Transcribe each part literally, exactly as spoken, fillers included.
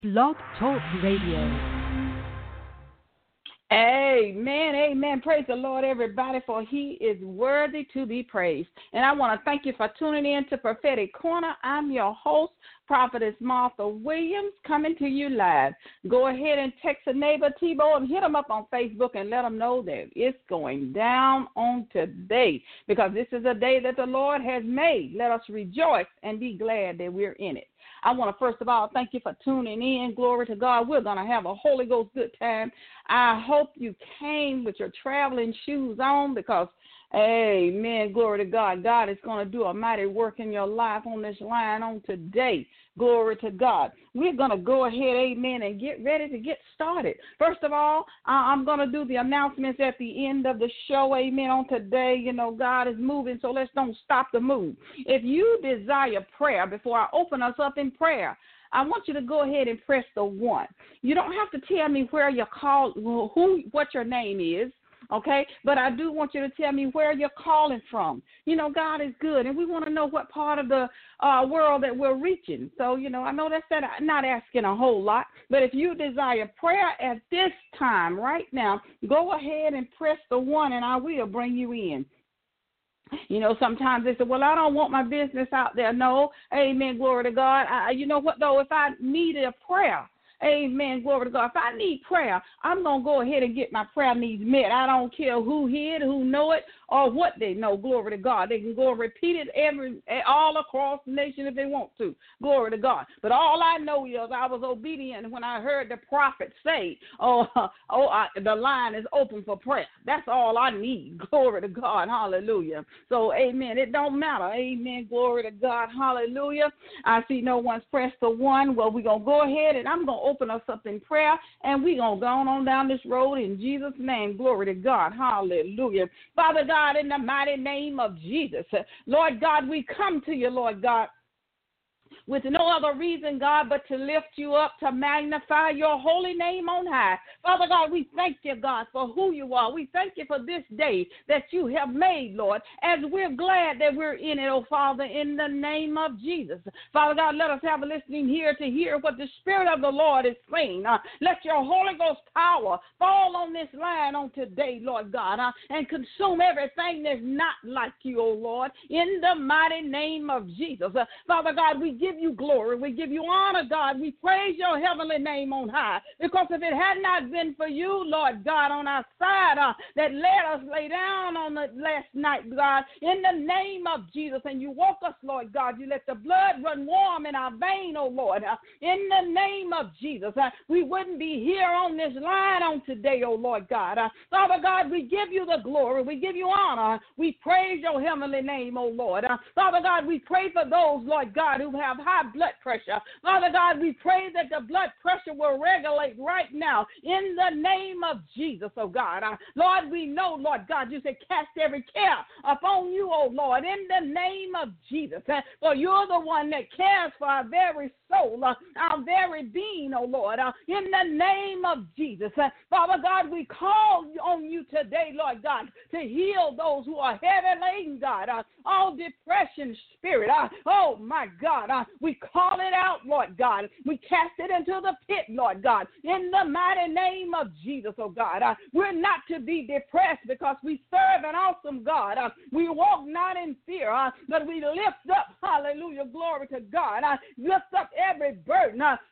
Blog Talk Radio. Amen, amen. Praise the Lord, everybody, for he is worthy to be praised. And I want to thank you for tuning in to Prophetic Corner. I'm your host, Prophetess Martha Williams, coming to you live. Go ahead and text a neighbor, T-Bo, and hit them up on Facebook and let them know that it's going down on today, because this is a day that the Lord has made. Let us rejoice and be glad that we're in it. I want to first of all thank you for tuning in. Glory to God. We're going to have a Holy Ghost good time. I hope you came with your traveling shoes on, because, amen, glory to God, God is going to do a mighty work in your life on this line on today. Glory to God. We're going to go ahead, amen, and get ready to get started. First of all, I'm going to do the announcements at the end of the show, amen, on today. You know, God is moving, so let's don't stop the move. If you desire prayer, before I open us up in prayer, I want you to go ahead and press the one. You don't have to tell me where you're called, who, what your name is. Okay, but I do want you to tell me where you're calling from. You know, God is good, and we want to know what part of the uh, world that we're reaching. So, you know, I know that's that, not asking a whole lot, but if you desire prayer at this time, right now, go ahead and press the one, and I will bring you in. You know, sometimes they say, well, I don't want my business out there. No, amen, glory to God. I, you know what, though, if I needed a prayer, amen, glory to God, if I need prayer, I'm going to go ahead and get my prayer needs met. I don't care who hear it, who know it, or what they know, glory to God. They can go and repeat it every all across the nation if they want to, glory to God. But all I know is I was obedient when I heard the prophet say, oh, oh I, the line is open for prayer. That's all I need, glory to God, hallelujah. So, amen, it don't matter, amen, glory to God, hallelujah. I see no one's pressed the one. Well, we're going to go ahead, and I'm going to open us up in prayer, and we're going to go on down this road in Jesus' name, glory to God, hallelujah. Father God, in the mighty name of Jesus, Lord God, we come to you, Lord God, with no other reason, God, but to lift you up, to magnify your holy name on high. Father God, we thank you, God, for who you are. We thank you for this day that you have made, Lord, as we're glad that we're in it, oh Father, in the name of Jesus. Father God, let us have a listening here to hear what the Spirit of the Lord is saying. Uh, let your Holy Ghost power fall on this line on today, Lord God, uh, and consume everything that's not like you, oh Lord, in the mighty name of Jesus. Uh, Father God, we give you glory. We give you honor, God. We praise your heavenly name on high, because if it had not been for you, Lord God, on our side uh, that let us lay down on the last night, God, in the name of Jesus, and you woke us, Lord God, you let the blood run warm in our vein, oh Lord, uh, in the name of Jesus, uh, we wouldn't be here on this line on today, oh Lord God. Uh, Father God, we give you the glory. We give you honor. We praise your heavenly name, oh Lord. Uh, Father God, we pray for those, Lord God, who have high blood pressure. Father God, we pray that the blood pressure will regulate right now in the name of Jesus, oh God. Uh, Lord, we know, Lord God, you said cast every care upon you, oh Lord, in the name of Jesus. Uh, for you're the one that cares for our very soul, uh, our very being, oh Lord, uh, in the name of Jesus. Uh, Father God, we call on you today, Lord God, to heal those who are heavy laden, God, uh, all depression spirit. Uh, oh, my God, uh, we call it out, Lord God. We cast it into the pit, Lord God, in the mighty name of Jesus, oh God. Uh, we're not to be depressed, because we serve an awesome God. Uh, we walk not in fear, uh, but we lift up, hallelujah, glory to God. Uh, lift up every burden, uh,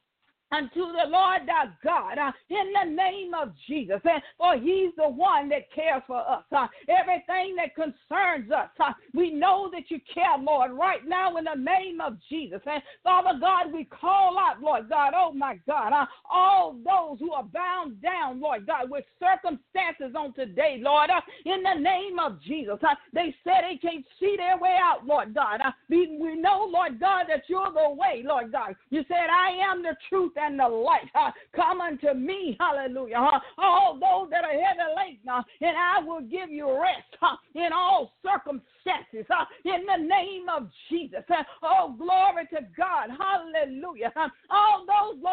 unto the Lord our God, uh, in the name of Jesus, uh, for he's the one that cares for us. Uh, everything that concerns us, uh, we know that you care, Lord, right now in the name of Jesus. Uh, Father God, we call out, Lord God, oh my God, uh, all those who are bound down, Lord God, with circumstances on today, Lord, uh, in the name of Jesus. Uh, they said they can't see their way out, Lord God. Uh, we, we know, Lord God, that you're the way, Lord God. You said, I am the truth and the light. Uh, come unto me, hallelujah. Uh, all those that are heavy laden, uh, and I will give you rest uh, in all circumstances, uh, in the name of Jesus. Uh, oh, glory to God, hallelujah. Uh, all those, Lord God,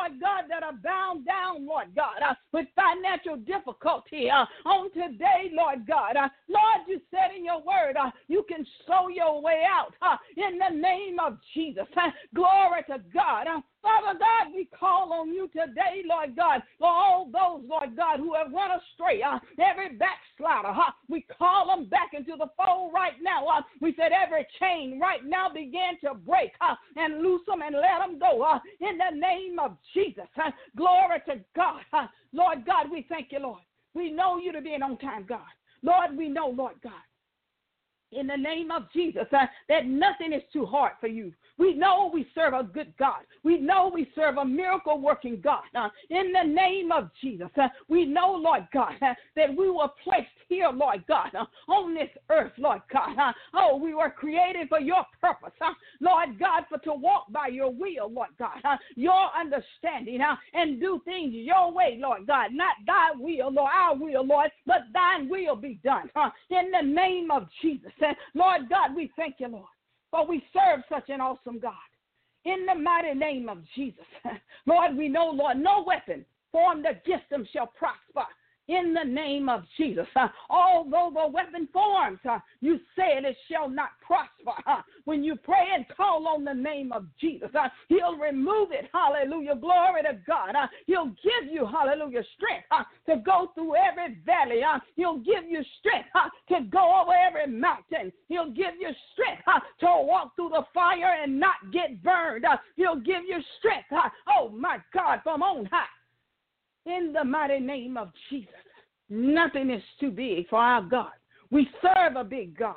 God, that are bound down, Lord God, uh, with financial difficulty uh, on today, Lord God. Uh, Lord, you said in your word, uh, you can sow your way out uh, in the name of Jesus. Uh, glory to God. Uh, Father God, we call on you today, Lord God, for all those, Lord God, who have run astray, uh, every backslider, uh, we call them back into the fold right now. Uh, we said every chain right now begin to break uh, and loose them and let them go uh, in the name of Jesus. Uh, glory to God. Uh, Lord God, we thank you, Lord. We know you to be an on-time God. Lord, we know, Lord God, in the name of Jesus, uh, that nothing is too hard for you. We know we serve a good God. We know we serve a miracle-working God. Uh, in the name of Jesus, uh, we know, Lord God, uh, that we were placed here, Lord God, uh, on this earth, Lord God. Uh, oh, we were created for your purpose, uh, Lord God, for to walk by your will, Lord God, uh, your understanding, uh, and do things your way, Lord God. Not thy will or our will, Lord, but thine will be done. Uh, in the name of Jesus, uh, Lord God, we thank you, Lord. For we serve such an awesome God. In the mighty name of Jesus. Lord, we know, Lord, no weapon formed against them shall prosper. In the name of Jesus. Uh, although the weapon forms, uh, you said it shall not prosper. Uh, when you pray and call on the name of Jesus, uh, he'll remove it. Hallelujah. Glory to God. Uh, he'll give you, hallelujah, strength uh, to go through every valley. Uh, he'll give you strength uh, to go over every mountain. He'll give you strength uh, to walk through the fire and not get burned. Uh, he'll give you strength. Uh, oh, my God, from on high. In the mighty name of Jesus, nothing is too big for our God. We serve a big God.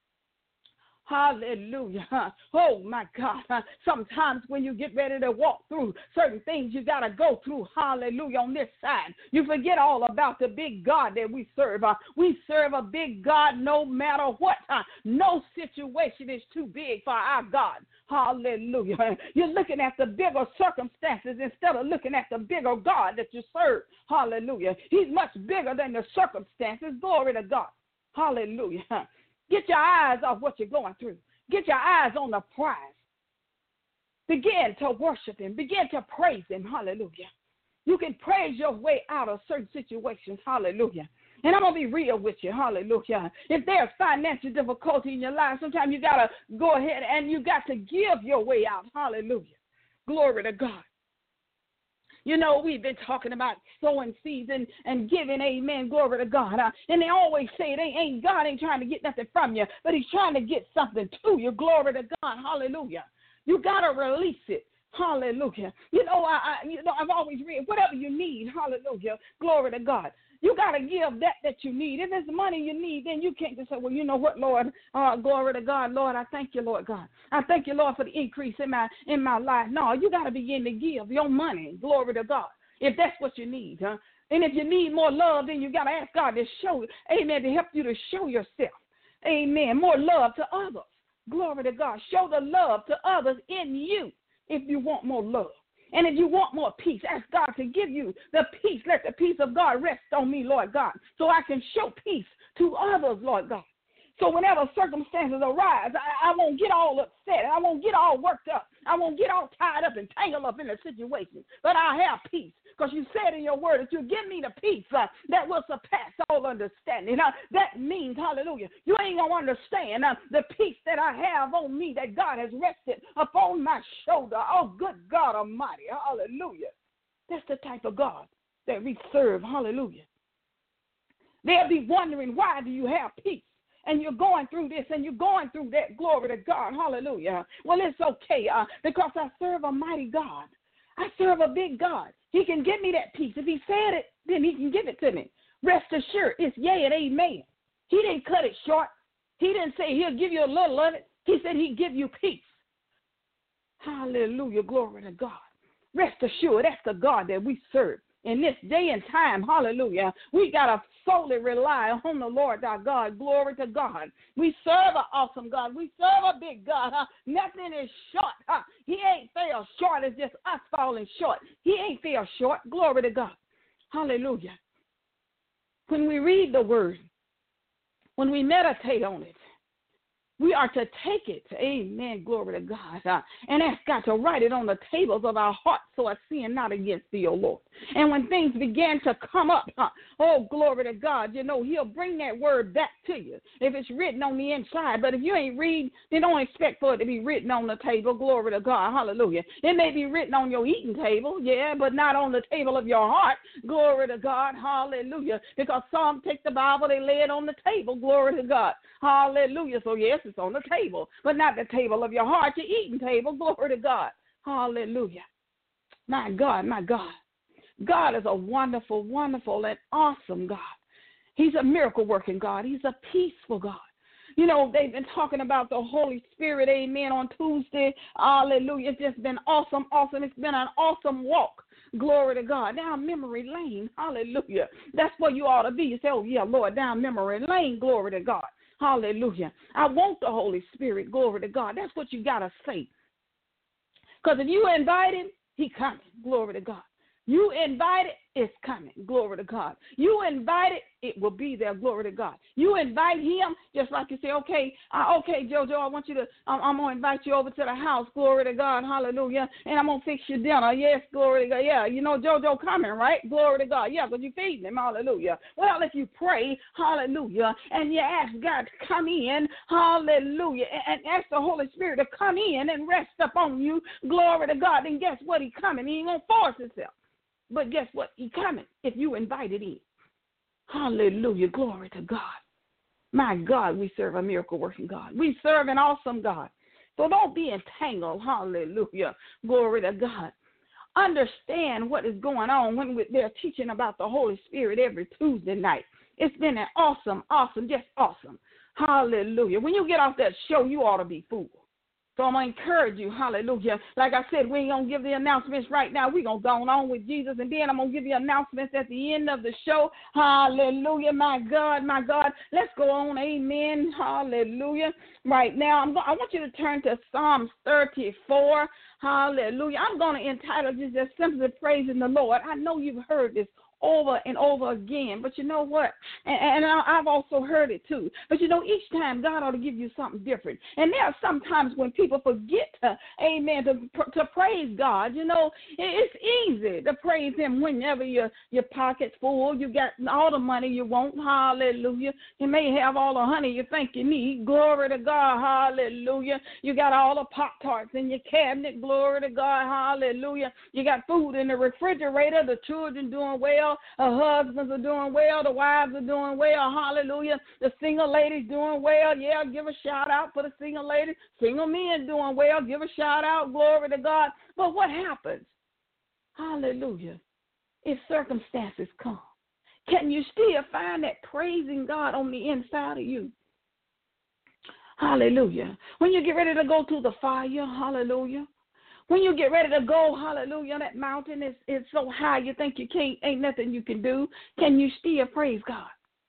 Hallelujah. Oh, my God. Sometimes when you get ready to walk through certain things, you got to go through, hallelujah, on this side. You forget all about the big God that we serve. We serve a big God no matter what. No situation is too big for our God. Hallelujah. You're looking at the bigger circumstances instead of looking at the bigger God that you serve. Hallelujah. He's much bigger than the circumstances. Glory to God. Hallelujah. Get your eyes off what you're going through. Get your eyes on the prize. Begin to worship him. Begin to praise him. Hallelujah. You can praise your way out of certain situations. Hallelujah. And I'm going to be real with you. Hallelujah. If there's financial difficulty in your life, sometimes you got to go ahead and you got to give your way out. Hallelujah. Glory to God. You know, we've been talking about sowing seeds and, and giving, amen, glory to God. Uh, and they always say they ain't God ain't trying to get nothing from you, but he's trying to get something to you. Glory to God. Hallelujah. You got to release it. Hallelujah. You know, I, I, you know, I've always read whatever you need. Hallelujah. Glory to God. You got to give that that you need. If it's money you need, then you can't just say, well, you know what, Lord, uh, glory to God. Lord, I thank you, Lord God. I thank you, Lord, for the increase in my in my life. No, you got to begin to give your money, glory to God, if that's what you need. Huh? And if you need more love, then you got to ask God to show, amen, to help you to show yourself, amen, more love to others. Glory to God. Show the love to others in you if you want more love. And if you want more peace, ask God to give you the peace. Let the peace of God rest on me, Lord God, so I can show peace to others, Lord God. So whenever circumstances arise, I, I won't get all upset. I won't get all worked up. I won't get all tied up and tangled up in the situation. But I'll have peace because you said in your word that you give me the peace uh, that will surpass all understanding. Now, that means, hallelujah, you ain't going to understand uh, the peace that I have on me that God has rested upon my shoulder. Oh, good God Almighty. Hallelujah. That's the type of God that we serve. Hallelujah. They'll be wondering, why do you have peace? And you're going through this and you're going through that. Glory to God. Hallelujah. Well, it's okay uh, because I serve a mighty God. I serve a big God. He can give me that peace. If he said it, then he can give it to me. Rest assured, it's yea and amen. He didn't cut it short. He didn't say he'll give you a little of it. He said he'd give you peace. Hallelujah. Glory to God. Rest assured, that's the God that we serve. In this day and time, hallelujah, we got to solely rely on the Lord our God. Glory to God. We serve an awesome God. We serve a big God. Huh? Nothing is short. Huh? He ain't fell short. It's just us falling short. He ain't fell short. Glory to God. Hallelujah. When we read the word, when we meditate on it, We are to take it, amen, glory to God, uh, and ask God to write it on the tables of our hearts so I sin not against thee, O Lord. And when things begin to come up, uh, oh, glory to God, you know, he'll bring that word back to you if it's written on the inside. But if you ain't read, then don't expect for it to be written on the table, glory to God, hallelujah. It may be written on your eating table, yeah, but not on the table of your heart, glory to God, hallelujah, because some take the Bible, they lay it on the table, glory to God, hallelujah. So, yes, it's on the table, but not the table of your heart, your eating table, glory to God, hallelujah. My God, my God. God is a wonderful, wonderful, and awesome God. He's a miracle-working God. He's a peaceful God. You know, they've been talking about the Holy Spirit, amen, on Tuesday. Hallelujah. It's just been awesome, awesome. It's been an awesome walk. Glory to God. Down memory lane. Hallelujah. That's where you ought to be. You say, oh, yeah, Lord, down memory lane. Glory to God. Hallelujah. I want the Holy Spirit. Glory to God. That's what you got to say. Because if you invite him, he coming. Glory to God. You invite it, it's coming. Glory to God. You invite it, it will be there. Glory to God. You invite him, just like you say, okay, uh, okay, JoJo, I want you to, um, I'm going to invite you over to the house. Glory to God. Hallelujah. And I'm going to fix your dinner. Yes, glory to God. Yeah, you know JoJo coming, right? Glory to God. Yeah, because you feeding him. Hallelujah. Well, if you pray, hallelujah, and you ask God to come in, hallelujah, and, and ask the Holy Spirit to come in and rest upon you, glory to God, then guess what? He coming. He ain't going to force himself. But guess what? He coming if you invite it in. Hallelujah. Glory to God. My God, we serve a miracle-working God. We serve an awesome God. So don't be entangled. Hallelujah. Glory to God. Understand what is going on when they're teaching about the Holy Spirit every Tuesday night. It's been an awesome, awesome, just awesome. Hallelujah. When you get off that show, you ought to be fooled. So I'm going to encourage you, hallelujah. Like I said, we ain't going to give the announcements right now. We're going to go on with Jesus, and then I'm going to give you announcements at the end of the show. Hallelujah, my God, my God. Let's go on, amen, hallelujah. Right now, I'm go- I want you to turn to Psalms thirty-four, hallelujah. I'm going to entitle this just simply Praising the Lord. I know you've heard this over and over again, but you know what? And, and I've also heard it too. But you know, each time God ought to give you something different. And there are sometimes when people forget to, amen, to, to praise God. You know, it's easy to praise him whenever your, your pocket's full. You got all the money you want. Hallelujah. You may have all the honey you think you need. Glory to God. Hallelujah. You got all the Pop-Tarts in your cabinet. Glory to God. Hallelujah. You got food in the refrigerator. The children doing well. The husbands are doing well. The wives are doing well. Hallelujah. The single ladies doing well. Yeah, give a shout out for the single ladies. Single men doing well. Give a shout out. Glory to God. But what happens? Hallelujah. If circumstances come, can you still find that praising God on the inside of you? Hallelujah. When you get ready to go through the fire, hallelujah. When you get ready to go, hallelujah, that mountain is, is so high you think you can't, ain't nothing you can do. Can you still praise God?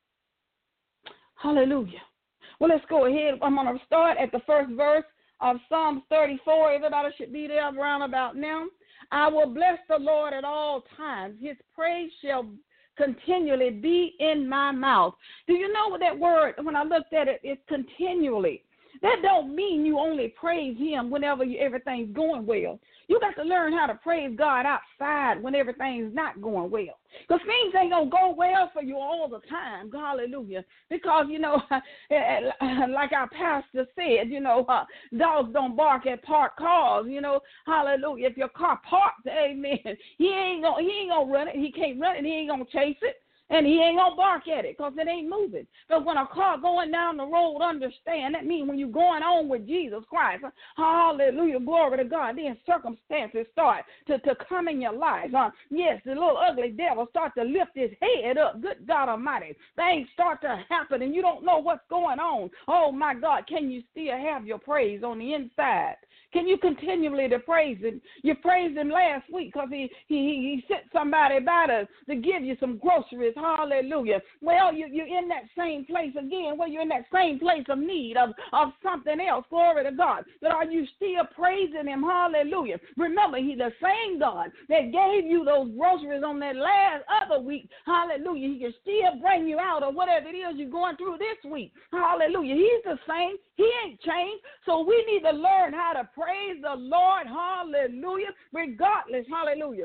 Hallelujah. Well, let's go ahead. I'm going to start at the first verse of Psalms thirty-four. Everybody should be there around about now. I will bless the Lord at all times. His praise shall continually be in my mouth. Do you know what that word, when I looked at it, it's continually. That don't mean you only praise him whenever you, everything's going well. You got to learn how to praise God outside when everything's not going well. Because things ain't going to go well for you all the time. Hallelujah. Because, you know, like our pastor said, you know, uh, dogs don't bark at parked cars, you know. Hallelujah. If your car parked, amen, he ain't going he ain't gonna run it. He can't run it. He ain't going to chase it. And he ain't going to bark at it because it ain't moving. But when a car going down the road, understand, that means when you're going on with Jesus Christ, hallelujah, glory to God, then circumstances start to, to come in your life. Uh, yes, the little ugly devil start to lift his head up. Good God Almighty. Things start to happen and you don't know what's going on. Oh, my God, can you still have your praise on the inside? Can you continually to praise him? You praised him last week because he, he, he sent somebody by to, to give you some groceries. Hallelujah. Well, you, you're in that same place again. Well, you're in that same place of need of, of something else. Glory to God. But are you still praising him? Hallelujah. Remember, he's the same God that gave you those groceries on that last other week. Hallelujah. He can still bring you out of whatever it is you're going through this week. Hallelujah. He's the same. He ain't changed. So we need to learn how to praise the Lord. Hallelujah. Regardless. Hallelujah.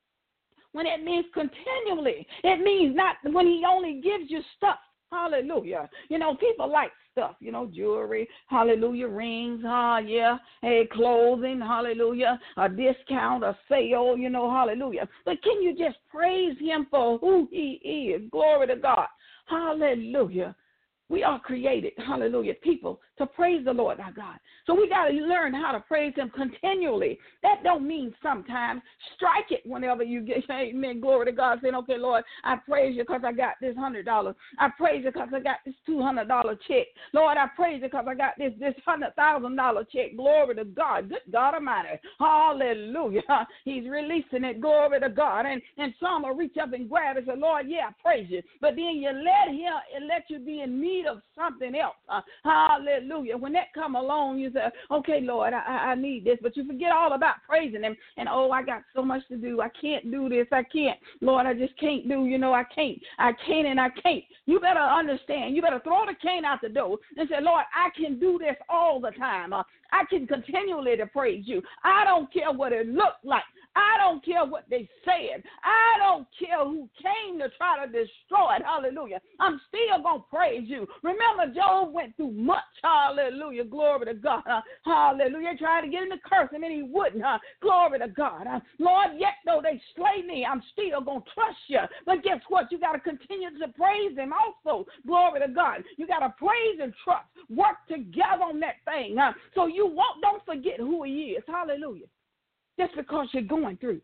When it means continually, it means not when he only gives you stuff. Hallelujah. You know, people like stuff, you know, jewelry, hallelujah, rings, ah, yeah, hey, clothing, hallelujah, a discount, a sale, you know, hallelujah. But can you just praise him for who he is? Glory to God. Hallelujah. We are created, hallelujah, people, to praise the Lord our God. So we got to learn how to praise him continually. That don't mean sometimes. Strike it whenever you get, amen, glory to God, saying, okay, Lord, I praise you because I got this one hundred dollars. I praise you because I got this two hundred dollars check. Lord, I praise you because I got this this one hundred thousand dollars check. Glory to God. Good God Almighty. Hallelujah. He's releasing it. Glory to God. And, and some will reach up and grab it and say, Lord, yeah, I praise you. But then you let him and let you be in need of something else. Uh, hallelujah. When that come along, you say, okay, Lord, I, I need this. But you forget all about praising him. And, oh, I got so much to do. I can't do this. I can't. Lord, I just can't do, you know, I can't. I can't and I can't. You better understand. You better throw the cane out the door and say, Lord, I can do this all the time. Uh, I can continually to praise you. I don't care what it looked like. I don't care what they said. I don't care who came to try to destroy it. Hallelujah. I'm still going to praise you. Remember, Job went through much. Hallelujah. Glory to God. Uh, hallelujah. Tried to get him to curse him and he wouldn't. Uh, glory to God. Uh, Lord, yet though they slay me, I'm still going to trust you. But guess what? You got to continue to praise him also. Glory to God. You got to praise and trust. Work together on that thing. Uh, so you won't, don't forget who he is. Hallelujah. Just because you're going through.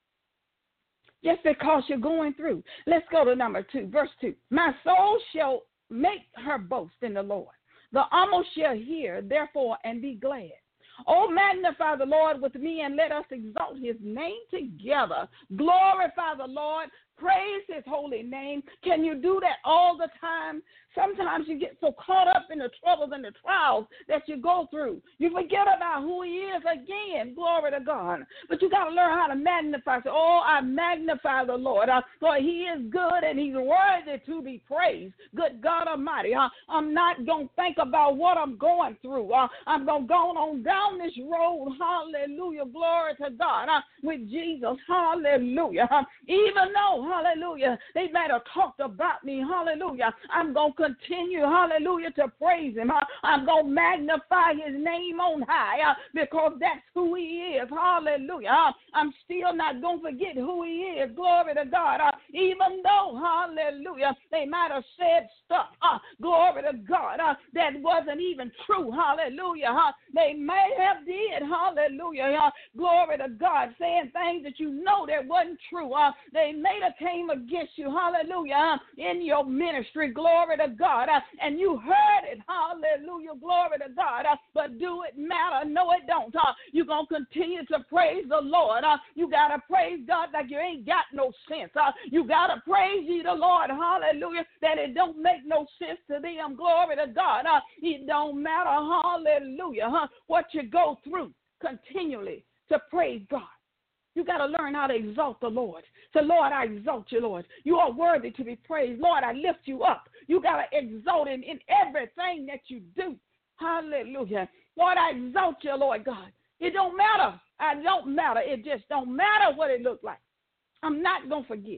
Just because you're going through. Let's go to number two, verse two. My soul shall make her boast in the Lord. The humble shall hear, therefore, and be glad. Oh, magnify the Lord with me, and let us exalt his name together. Glorify the Lord. Praise his holy name. Can you do that all the time? Sometimes you get so caught up in the troubles and the trials that you go through. You forget about who he is again. Glory to God. But you got to learn how to magnify. So, oh, I magnify the Lord. Uh, for he is good and he's worthy to be praised. Good God Almighty. Uh, I'm not going to think about what I'm going through. Uh, I'm going to go on down this road. Hallelujah. Glory to God. Uh, with Jesus. Hallelujah. Uh, even though, hallelujah, they might have talked about me. Hallelujah. I'm going to continue, hallelujah, to praise him. Uh, I'm going to magnify his name on high uh, because that's who he is. Hallelujah. Uh, I'm still not going to forget who he is. Glory to God. Uh, even though, hallelujah, they might have said stuff, uh, glory to God, uh, that wasn't even true. Hallelujah. Uh, they may have did, hallelujah, uh, glory to God, saying things that you know that wasn't true. Uh, they may have came against you, hallelujah, uh, in your ministry. Glory to God, uh, and you heard it, hallelujah, glory to God, uh, but do it matter? No, it don't. Uh, you're going to continue to praise the Lord. Uh, you got to praise God like you ain't got no sense. Uh, you got to praise ye the Lord, hallelujah, that it don't make no sense to them. Glory to God. Uh, it don't matter, hallelujah, huh, what you go through, continually to praise God. You got to learn how to exalt the Lord. Say, Lord, I exalt you, Lord. You are worthy to be praised. Lord, I lift you up. You got to exalt in, in everything that you do. Hallelujah. Lord, I exalt you, Lord God. It don't matter. I don't matter. It just don't matter what it looks like. I'm not going to forget.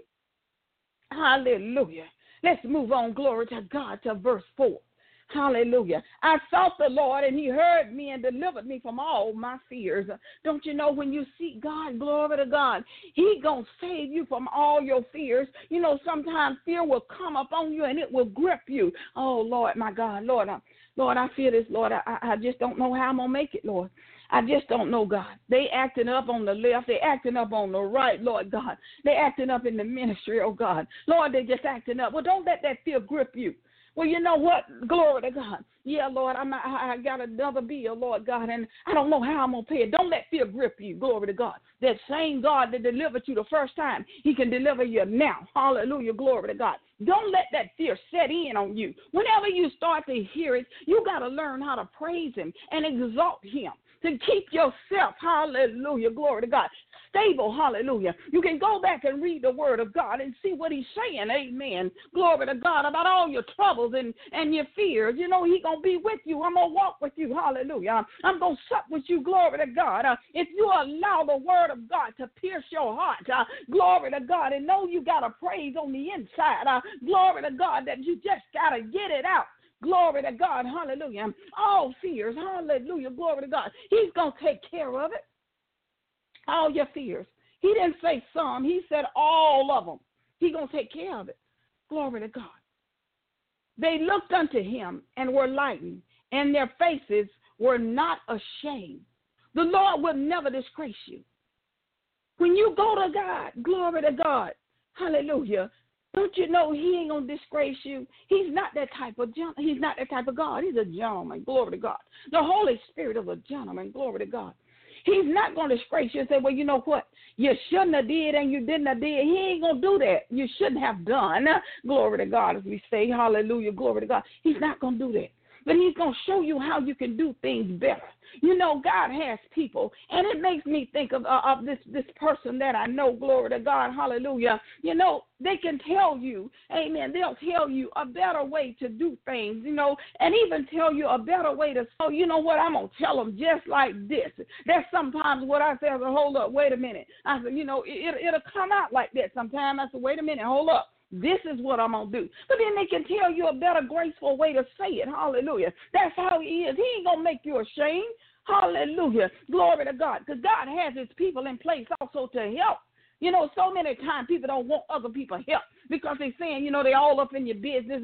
Hallelujah. Let's move on, glory to God, to verse four. Hallelujah. I sought the Lord, and he heard me and delivered me from all my fears. Don't you know when you seek God, glory to God, he going to save you from all your fears. You know, sometimes fear will come upon you, and it will grip you. Oh, Lord, my God, Lord, I, Lord, I fear this, Lord. I, I just don't know how I'm going to make it, Lord. I just don't know, God. They acting up on the left. They acting up on the right, Lord God. They acting up in the ministry, oh God. Lord, they just acting up. Well, don't let that fear grip you. Well, you know what? Glory to God. Yeah, Lord, I'm, I, I got another bill, Lord God, and I don't know how I'm going to pay it. Don't let fear grip you. Glory to God. That same God that delivered you the first time, he can deliver you now. Hallelujah. Glory to God. Don't let that fear set in on you. Whenever you start to hear it, you got to learn how to praise him and exalt him to keep yourself, hallelujah, glory to God, stable, hallelujah. You can go back and read the word of God and see what he's saying, amen, glory to God, about all your troubles and, and your fears. You know, he's going to be with you. I'm going to walk with you, hallelujah. I'm going to sup with you, glory to God. Uh, if you allow the word of God to pierce your heart, uh, glory to God, and know you got a praise on the inside, uh, glory to God, that you just got to get it out. Glory to God, hallelujah. All fears, hallelujah, glory to God. He's going to take care of it. All your fears. He didn't say some. He said all of them. He's going to take care of it. Glory to God. They looked unto him and were lightened, and their faces were not ashamed. The Lord will never disgrace you. When you go to God, glory to God, hallelujah, don't you know he ain't gonna disgrace you? He's not that type of gen- he's not that type of God. He's a gentleman, glory to God. The Holy Spirit is a gentleman, glory to God. He's not gonna disgrace you and say, well, you know what? You shouldn't have did and you didn't have did. He ain't gonna do that. You shouldn't have done. Glory to God, as we say, hallelujah, glory to God. He's not gonna do that. But he's going to show you how you can do things better. You know, God has people, and it makes me think of, uh, of this, this person that I know, glory to God, hallelujah. You know, they can tell you, amen, they'll tell you a better way to do things, you know, and even tell you a better way to, so you know what, I'm going to tell them just like this. That's sometimes what I say, I said, hold up, wait a minute. I said, you know, it, it'll come out like that sometimes. I said, wait a minute, hold up. This is what I'm going to do. But then they can tell you a better, graceful way to say it. Hallelujah. That's how he is. He ain't going to make you ashamed. Hallelujah. Glory to God. Because God has his people in place also to help. You know, so many times people don't want other people help because they're saying, you know, they all up in your business.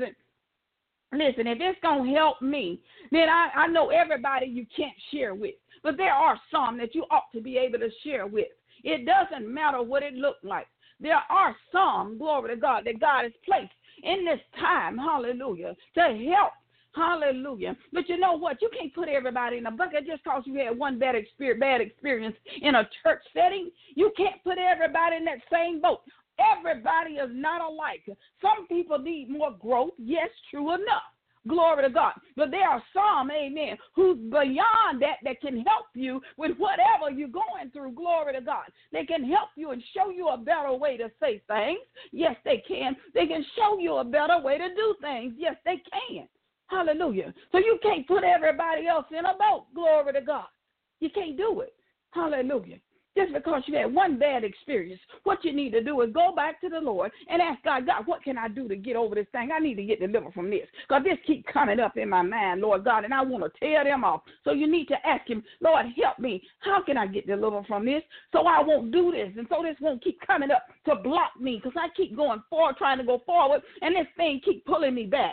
And listen, if it's going to help me, then I, I know everybody you can't share with. But there are some that you ought to be able to share with. It doesn't matter what it looks like. There are some, glory to God, that God has placed in this time, hallelujah, to help, hallelujah. But you know what? You can't put everybody in a bucket just because you had one bad experience, bad experience in a church setting. You can't put everybody in that same boat. Everybody is not alike. Some people need more growth. Yes, true enough. Glory to God. But there are some, amen, who's beyond that that can help you with whatever you're going through. Glory to God. They can help you and show you a better way to say things. Yes, they can. They can show you a better way to do things. Yes, they can. Hallelujah. So you can't put everybody else in a boat. Glory to God. You can't do it. Hallelujah. Just because you had one bad experience, what you need to do is go back to the Lord and ask God, God, what can I do to get over this thing? I need to get delivered from this because this keeps coming up in my mind, Lord God, and I want to tear them off. So you need to ask him, Lord, help me. How can I get delivered from this so I won't do this and so this won't keep coming up to block me because I keep going forward, trying to go forward, and this thing keep pulling me back.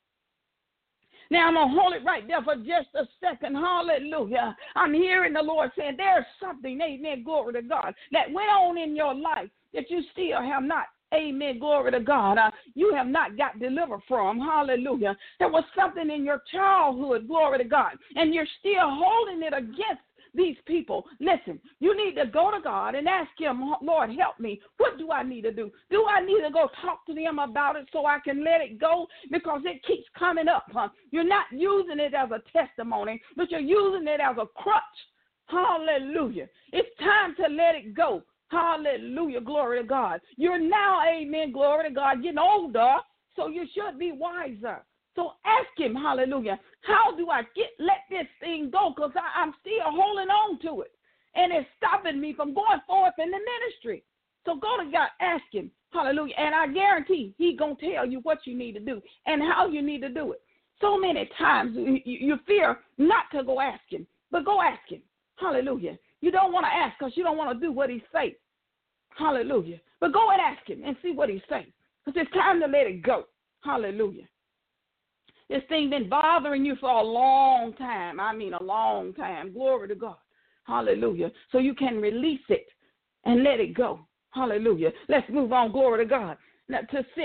Now, I'm going to hold it right there for just a second. Hallelujah. I'm hearing the Lord saying there's something, amen, glory to God, that went on in your life that you still have not, amen, glory to God, uh, you have not got delivered from. Hallelujah. There was something in your childhood, glory to God, and you're still holding it against these people. Listen, you need to go to God and ask him, Lord, help me. What do I need to do? Do I need to go talk to them about it so I can let it go? Because it keeps coming up. Huh? You're not using it as a testimony, but you're using it as a crutch. Hallelujah. It's time to let it go. Hallelujah. Glory to God. You're now, amen, glory to God, getting older, so you should be wiser. So ask him, hallelujah, how do I get let this thing go? Because I'm still holding on to it. And it's stopping me from going forth in the ministry. So go to God, ask him, hallelujah. And I guarantee he's going to tell you what you need to do and how you need to do it. So many times you, you fear not to go ask him, but go ask him, hallelujah. You don't want to ask because you don't want to do what he says, hallelujah. But go and ask him and see what he says because it's time to let it go, hallelujah. This thing been bothering you for a long time. I mean a long time. Glory to God. Hallelujah. So you can release it and let it go. Hallelujah. Let's move on. Glory to God. Now to six.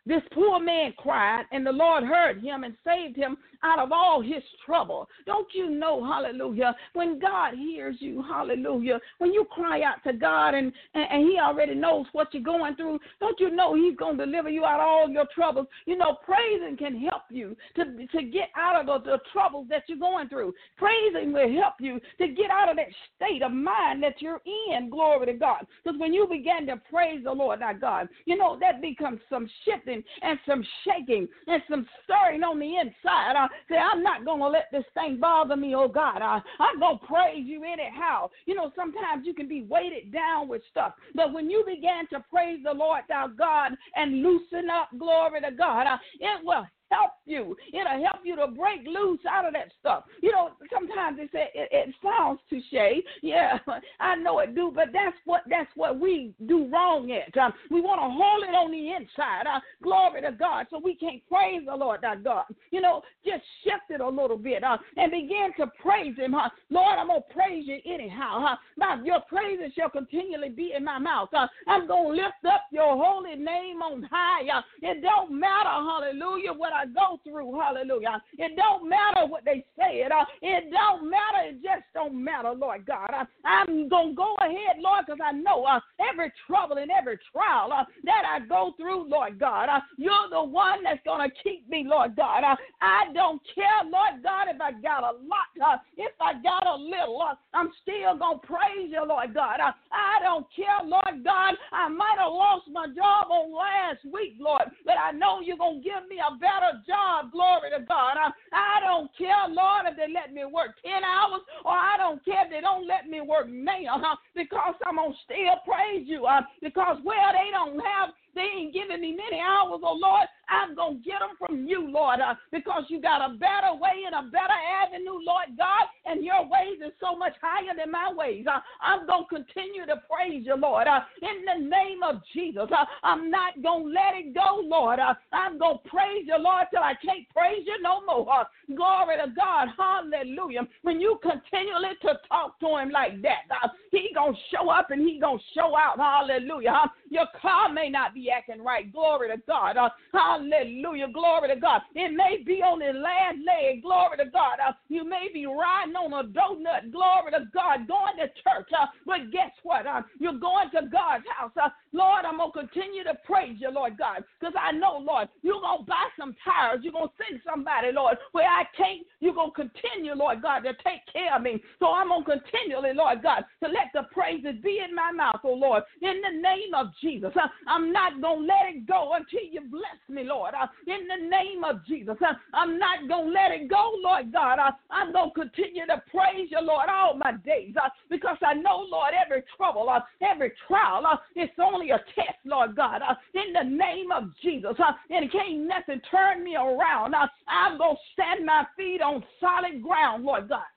This poor man cried, and the Lord heard him and saved him out of all his trouble. Don't you know, hallelujah, when God hears you, hallelujah, when you cry out to God and, and, and he already knows what you're going through, don't you know he's going to deliver you out of all your troubles? You know, praising can help you to, to get out of the, the troubles that you're going through. Praising will help you to get out of that state of mind that you're in, glory to God. Because when you begin to praise the Lord, our God, you know, that becomes some shifting and some shaking and some stirring on the inside. I say, I'm not going to let this thing bother me, oh God. I, I'm going to praise you anyhow. You know, sometimes you can be weighted down with stuff, but when you begin to praise the Lord, our God, and loosen up, glory to God, uh, it will help you. It'll help you to break loose out of that stuff. You know, sometimes they say it, it sounds touche. Yeah, I know it do, but that's what that's what we do wrong at. Um, we want to hold it on the inside. Uh, glory to God, so we can't praise the Lord our God. You know, just shift it a little bit uh, and begin to praise him. Huh? Lord, I'm going to praise you anyhow. Huh? Now, your praises shall continually be in my mouth. Uh, I'm going to lift up your holy name on high. Uh, it don't matter, hallelujah, what I go through, hallelujah. It don't matter what they said. Uh, it don't matter. It just don't matter, Lord God. Uh, I'm going to go ahead, Lord, because I know uh, every trouble and every trial uh, that I go through, Lord God, uh, you're the one that's going to keep me, Lord God. Uh, I don't care, Lord God, if I got a lot, uh, if I got a little, uh, I'm still going to praise you, Lord God. Uh, I don't care, Lord God. I might have lost my job on last week, Lord, but I know you're going to give me a better job, glory to God. I, I don't care, Lord, if they let me work ten hours, or I don't care if they don't let me work now, huh, because I'm going to still praise you, uh, because, well, they don't have, they ain't giving me many hours, oh, Lord, I'm going to get them from you, Lord, uh, because you got a better way and a better avenue, Lord God, and your ways are so much higher than my ways. Uh, I'm going to continue to praise you, Lord, uh, in the name of Jesus. Uh, I'm not going to let it go, Lord. Uh, I'm going to praise you, Lord, till I can't praise you no more. Uh, glory to God. Hallelujah. When you continually to talk to him like that, uh, he going to show up and he going to show out. Hallelujah. Uh, your car may not be acting right. Glory to God. Uh, hallelujah. Glory to God. It may be on the last leg. Glory to God. Uh, you may be riding on a donut. Glory to God. Going to church. Uh, but guess what? Uh, you're going to God's house. Uh, Lord, I'm going to continue to praise you, Lord God, because I know, Lord, you're going to buy some tires. You're going to send somebody, Lord, where I can't. You're going to continue, Lord God, to take care of me. So I'm going to continually, Lord God, to let the praises be in my mouth, oh Lord, in the name of Jesus. Uh, I'm not going to let it go until you bless me, Lord, uh, in the name of Jesus. Uh, I'm not going to let it go, Lord God. Uh, I'm going to continue to praise you, Lord, all my days, uh, because I know, Lord, every trouble, uh, every trial, uh, it's only a test, Lord God, uh, in the name of Jesus. Uh, and it can't nothing turn me around. Uh, I'm going to stand my feet on solid ground, Lord God,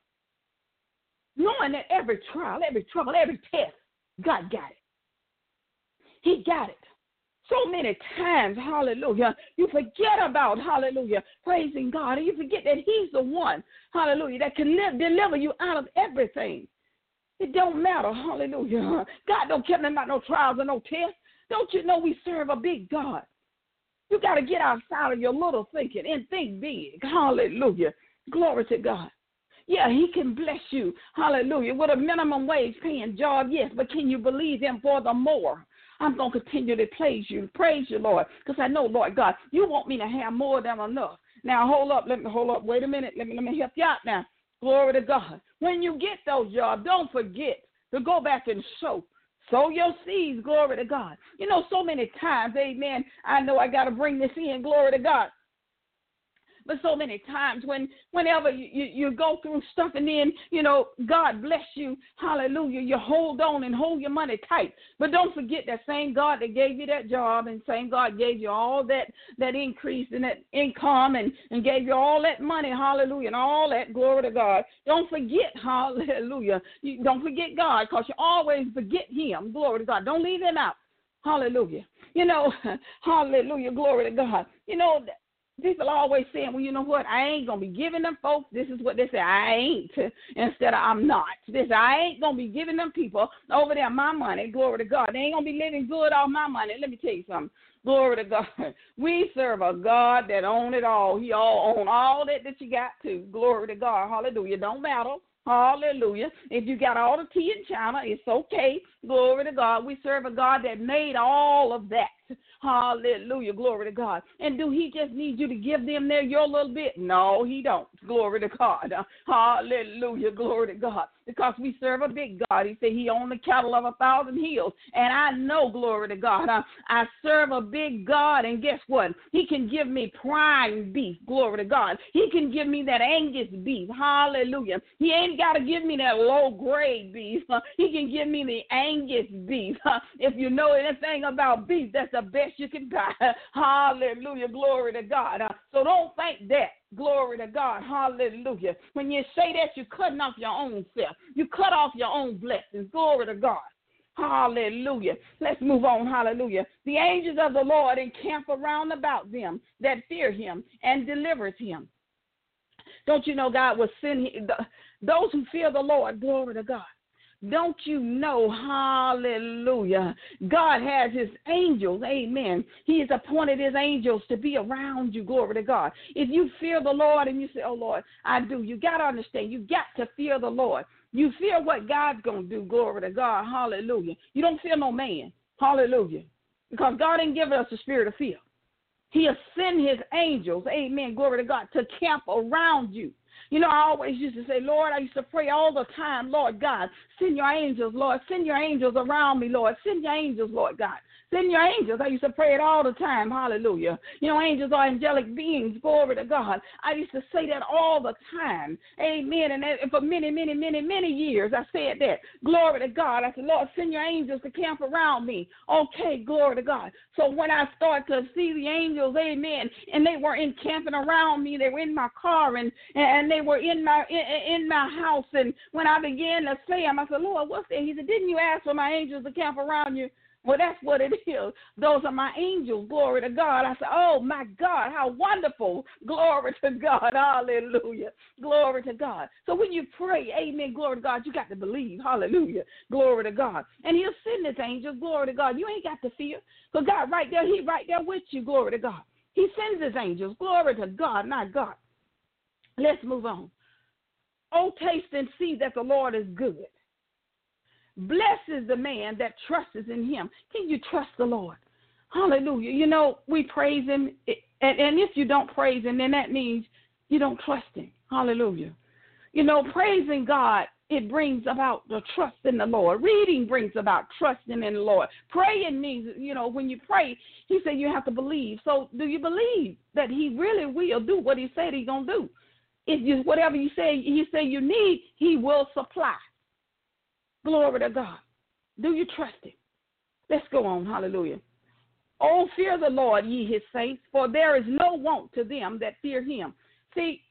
knowing that every trial, every trouble, every test, God got it. He got it. So many times, hallelujah, you forget about, hallelujah, praising God, and you forget that he's the one, hallelujah, that can live, deliver you out of everything. It don't matter, hallelujah. God don't care about no trials and no tests. Don't you know we serve a big God? You got to get outside of your little thinking and think big, hallelujah. Glory to God. Yeah, he can bless you, hallelujah, with a minimum wage paying job, yes, but can you believe him for the more? I'm going to continue to praise you, praise you, Lord, because I know, Lord God, you want me to have more than enough. Now, hold up, let me, hold up, wait a minute, let me, let me help you out now. Glory to God. When you get those jobs, don't forget to go back and sow. Sow your seeds, glory to God. You know, so many times, amen, I know I got to bring this in, glory to God. But so many times when whenever you, you, you go through stuff and then, you know, God bless you, hallelujah, you hold on and hold your money tight. But don't forget that same God that gave you that job and same God gave you all that, that increase in that income and, and gave you all that money, hallelujah, and all that, glory to God. Don't forget, hallelujah, you, don't forget God, because you always forget him, glory to God. Don't leave him out, hallelujah. You know, hallelujah, glory to God. You know, People are always saying, well, you know what? I ain't going to be giving them folks. This is what they say. I ain't instead of I'm not. This I ain't going to be giving them people over there my money. Glory to God. They ain't going to be living good off my money. Let me tell you something. Glory to God. We serve a God that owns it all. He all own all that that you got to. Glory to God. Hallelujah. Don't matter. Hallelujah. If you got all the tea in China, it's okay. Glory to God. We serve a God that made all of that. Hallelujah. Glory to God. And do he just need you to give them there your little bit? No, he don't. Glory to God. Hallelujah. Glory to God. Because we serve a big God. He said he owned the cattle of a thousand hills. And I know, glory to God, I, I serve a big God. And guess what? He can give me prime beef. Glory to God. He can give me that Angus beef. Hallelujah. He ain't got to give me that low grade beef. He can give me the Angus beef. If you know anything about beef, that's the best you can buy. Hallelujah. Glory to God. So don't think that. Glory to God. Hallelujah. When you say that, you're cutting off your own self. You cut off your own blessings. Glory to God. Hallelujah. Let's move on. Hallelujah. The angels of the Lord encamp around about them that fear him and delivers him. Don't you know God will send those who fear the Lord? Glory to God. Don't you know, hallelujah, God has his angels, amen. He has appointed his angels to be around you, glory to God. If you fear the Lord and you say, oh, Lord, I do, you got to understand, you got to fear the Lord. You fear what God's going to do, glory to God, hallelujah. You don't fear no man, hallelujah, because God didn't give us a spirit of fear. He'll send his angels, amen, glory to God, to camp around you. You know, I always used to say, Lord, I used to pray all the time, Lord God, send your angels, Lord, send your angels around me, Lord, send your angels, Lord God. Send your angels. I used to pray it all the time. Hallelujah. You know, angels are angelic beings. Glory to God. I used to say that all the time. Amen. And for many, many, many, many years, I said that. Glory to God. I said, Lord, send your angels to camp around me. Okay, glory to God. So when I started to see the angels, amen, and they were encamping around me, they were in my car, and, and they were in my in, in my house. And when I began to say them, I said, Lord, what's that? He said, didn't you ask for my angels to camp around you? Well, that's what it is. Those are my angels. Glory to God. I said, oh, my God, how wonderful. Glory to God. Hallelujah. Glory to God. So when you pray, amen, glory to God, you got to believe. Hallelujah. Glory to God. And he'll send his angels. Glory to God. You ain't got to fear. Because God right there, he right there with you. Glory to God. He sends his angels. Glory to God, not God. Let's move on. Oh, taste and see that the Lord is good. Blessed is the man that trusts in him. Can you trust the Lord? Hallelujah. You know, we praise him. And, and if you don't praise him, then that means you don't trust him. Hallelujah. You know, praising God, it brings about the trust in the Lord. Reading brings about trusting in the Lord. Praying means, you know, when you pray, he said you have to believe. So do you believe that he really will do what he said he's going to do? If you, whatever you say, he say you need, he will supply. Glory to God. Do you trust him? Let's go on. Hallelujah. Oh, fear the Lord, ye his saints, for there is no want to them that fear him. See,